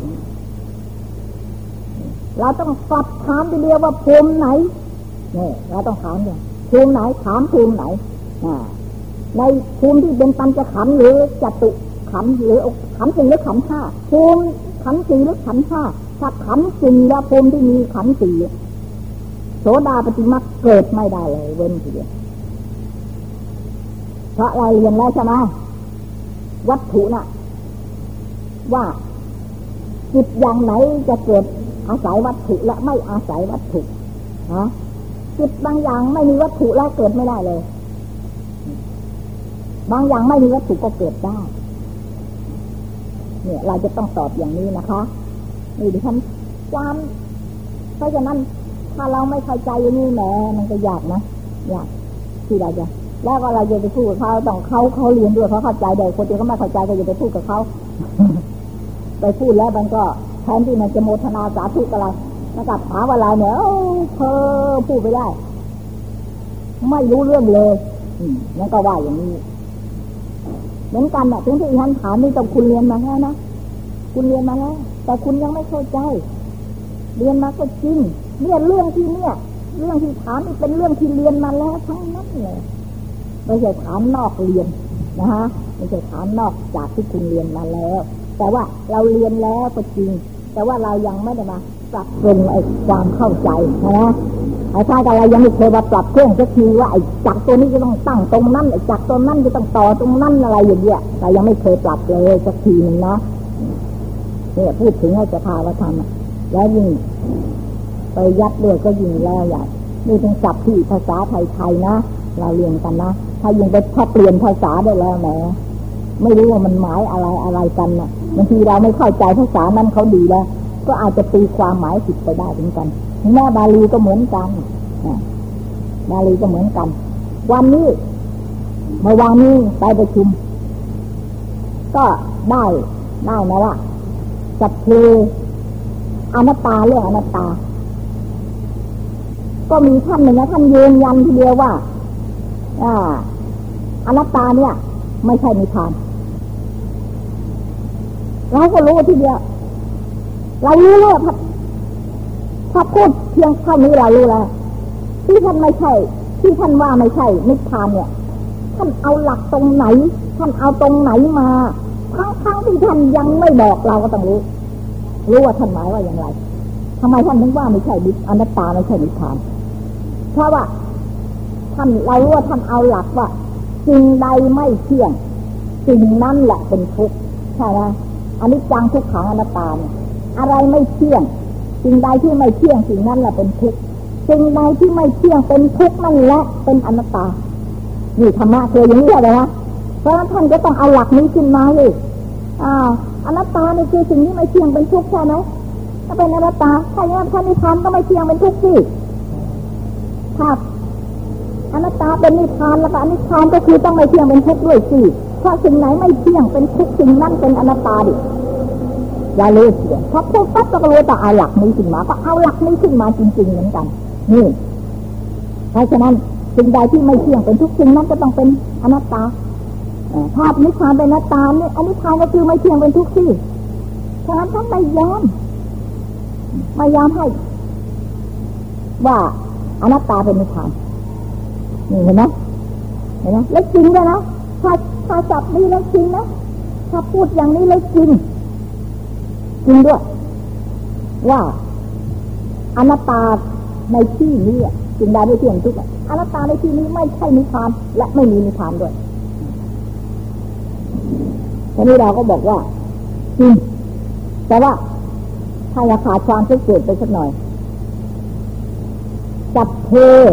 เราต้องสอบถามทีเดียวว่าภูมิไหนเนี่ยเราต้องถามเนี่ยภูมิไหนถามภูมิไหนในภูมิที่เป็นปัญจขันธ์หรือจตุขันธ์หรือขันธ์สี่หรือขันธ์ห้าภูมิขันธ์สี่หรือขันธ์ห้าถ้าขันธ์สี่และภูมิที่มีขันธ์สี่โสดาปฏิมรรคเกิดไม่ได้เลยเว้นทีเดียวเพราะเราเรียนแล้วใช่ไหมวัตถุน่ะว่าจิตอย่างไหนจะเกิดอาศัยวัตถุและไม่อาศัยวัตถุนะจิตบางอย่างไม่มีวัตถุแล้วเกิดไม่ได้เลยบางอย่างไม่มีวัตถุก็เกิดได้เนี่ยเราจะต้องตอบอย่างนี้นะคะนี่ดิฉันความเพราะฉะนั้นถ้าเราไม่เข้าใจอย่างนี้แหมมันก็ยากนะยากที่เราจะแล้วก็เราจะไปพูดกับเขาต้องเขาเขาเรียนด้วยเขาเข้าใจเด็กคนที่เขาไม่เข้าใจก็จะไปพูดกับเขาไปพูดแล้วมันก็แทนที่มันจะโมทนาสาธุอะไรมันกลับถามอะไรเนี่ยเธอพูดไปได้ไม่รู้เรื่องเลยนั่นก็ว่าอย่างนี้เหมือนกันน่ะถึงที่ท่านถามนี่ต้องคุณเรียนมาแล้วนะคุณเรียนมาแล้วแต่คุณยังไม่เข้าใจเรียนมาก็จริงเนี่ยเรื่องที่เนี่ยเรื่องที่ถามนี่เป็นเรื่องที่เรียนมาแล้วทั้งนั้นเลยไม่ใช่ถามนอกเรียนนะฮะไม่ใช่ถามนอกจากที่คุณเรียนมาแล้วแต่ว่าเราเรียนแล้วก็จริงแต่ว่าเรายังไม่ได้มาปรับปรุงไอ้ความเข้าใจนะไอ้ท่านก็เรายังไม่เคยมาปรับเครื่องสักทีว่าไอ้จักรตัวนี้จะต้องตั้งตรงนั้นไอ้จักรตัวนั้นจะต้องต่อตรงนั้นอะไรอย่างเงี้ยแต่ยังไม่เคยปรับเลยสักทีนึงนะเนี่ยพูดถึงให้จะพาว่าทำแล้วยิ่งไปยัดด้วยก็ยิ่งแล้วใหญ่นี่เป็นศัพท์ที่ภาษาไทยๆนะเราเรียนกันนะถ้ายิ่งไปถ้าเปลี่ยนภาษาได้แล้วแหมไม่รู้ว่ามันหมายอะไรอะไรกันนะบางทีเราไม่เข้าใจภาษานั้นเขาดีแล้วก็อาจจะตีความหมายผิดไปได้เหมือนกันแม่บาลีก็เหมือนกันบาลีก็เหมือนกันวันนี้เมื่อวานนี้ไปประชุมก็ได้ได้นะว่าสัพเพอนัตตาเรื่องอนัตตาก็มีท่านหนึ่งนะท่านยืนยันทีเดียวว่าอ่าอนัตตาเนี่ยไม่ใช่นิพพานเราก็รู้ทีเดียวเรารู้เลยถ้าถ้าพูดเพียงเท่านี้เรารู้แล้วที่ท่านไม่ใช่ที่ท่านว่าไม่ใช่นิพพานเนี่ยท่านเอาหลักตรงไหนท่านเอาตรงไหนมาทั้งทั้งที่ท่านยังไม่บอกเราก็ต้องรู้รู้ว่าท่านหมายว่าอย่างไรทำไมท่านถึงว่าไม่ใช่อนัตตาไม่ใช่นิพพานเพราะว่าท่านเรารู้ว่าท่านเอาหลักว่าสิ่งใดไม่เที่ยงสิ่งนั้นแหละเป็นทุกข์ใช่ไหมอันนี้จังทุกขังอนัตตาเนี่ยอะไรไม่เที่ยงสิ่งใดที่ไม่เที่ยงสิ่งนั้นแหละเป็นทุกข์สิ่งใดที่ไม่เที่ยงเป็นทุกข์นั่นแหละเป็นอนัตตานี่ธรรมะคืออย่างนี้เลยนะเพราะฉะนั้นท่านก็ต้องเอาหลักนี้ขึ้นมาเลยอ่าอนัตตานี่คือสิ่งที่ไม่เที่ยงเป็นทุกข์ใช่ไหมถ้าเป็นอนัตตาถ้าอย่างนั้นพระนิพพานก็ไม่เที่ยงเป็นทุกข์สิถ้าอนัตตาเป็นนิพพานแล้วก็อนิพพานก็คือต้องไม่เที่ยงเป็นทุกข์ด้วยสิเพราะสิ่งไหนไม่เที่ยงเป็นทุกข์สิ่งนั้นเป็นอนัตตาดิอย่าลืมเสียเพราะพูดปั๊บก็รู้แต่เอาหลักนี้ขึ้นมาก็เอาหลักนี้ขึ้นมาจริงๆเหมือนกันนี่เพราะฉะนั้นสิ่งใดที่ไม่เที่ยงเป็นทุกสิ่งนั้นก็ต้องเป็นอนัตตาภาพนิพพานเป็นอนัตตานี่อนิพพานก็คือไม่เที่ยงเป็นทุกสิ่งฉะนั้นท่านไม่ยอมไม่ยอมให้ว่าอนัตตาเป็นนิพพานนี่เห็นไหมเห็นไหมแล้วจริงด้วยนะถ้าถ้าจับนี้แล้วจริงนะถ้าพูดอย่างนี้แล้วจริงจริงด้วยว่าอนัตตาในที่นี้จริงได้ไม่เที่ยงทุกข์อนัตตาในที่นี้ไม่ใช่นิพพานและไม่มีนิพพานด้วยทีนี้เราก็บอกว่าจริงแต่ว่าถ้าอยากขาดความสังเกตไปสักหน่อยจับเพ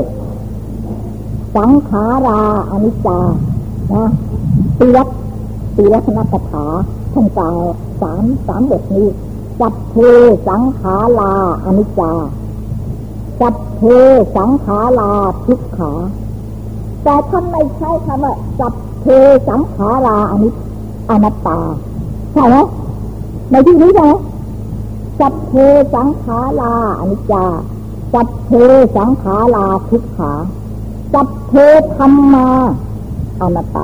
สังขาราอนิจจานะตีรักตีรักนักถาท่านกล่าวสามสามบทนี้จับเพสังขาราอนิจจาจับเพสังขาราทุกขาแต่ท่านไม่ใช่คำว่าจับเพสังขาราอนิจอนัตตาใช่ไหมในที่นี้ใช่ไหมจับเพสังขาราอนิจจาจับเพสังขาราทุกขาจับเพธรรมาอนัตตา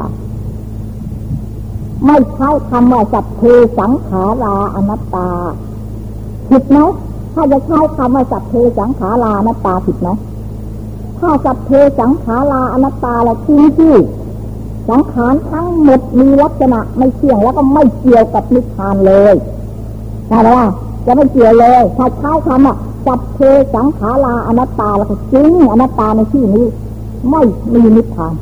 ไม่ใช่คำว่าจับเพสังขาราอนัตตาผิดไหมถ้าจะใช้คำว่าจับเพสังขาราอนัตตาผิดไหมถ้าจับเพสังขาราอนัตตาแล้วจริงที่สังขารทั้งหมดมีลักษณะไม่เที่ยงแล้วก็ไม่เกี่ยวกับนิพพานเลยใช่ไหมล่ะจะไม่เกี่ยวเลยถ้าใช้คำว่าจับเพสังขาราอนัตตาแล้วก็จริงอนัตตาในที่นี้ไม่มีนิพพาน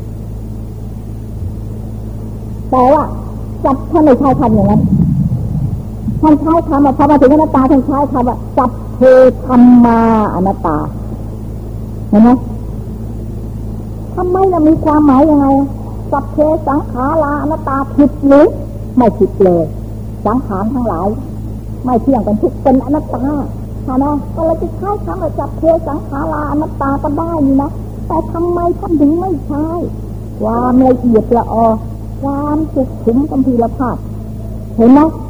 แต่ว่าจับท่านไม่ใช้คำอย่างนั้นท่านใช้คำว่าพอมาถึงอนัตตาท่านใช้คำว่าจับเพธรรมาอนัตตาเห็นไหมทำไมเรามีความหมายยังไงจับเพสังขาราอนัตตาผิดหรือไม่ผิดเลยสังขารทั้งหลายไม่เที่ยงเป็นทุกข์เป็นอนัตตาใช่ไหมก็เลยจะใช้คำว่าจับเพสังขาราอนัตตาก็ได้นี่นะแต่ทำไมท่านถึงไม่ใช้ความละเอียดละออความสุขุมกัมพีรภาพเห็นไหม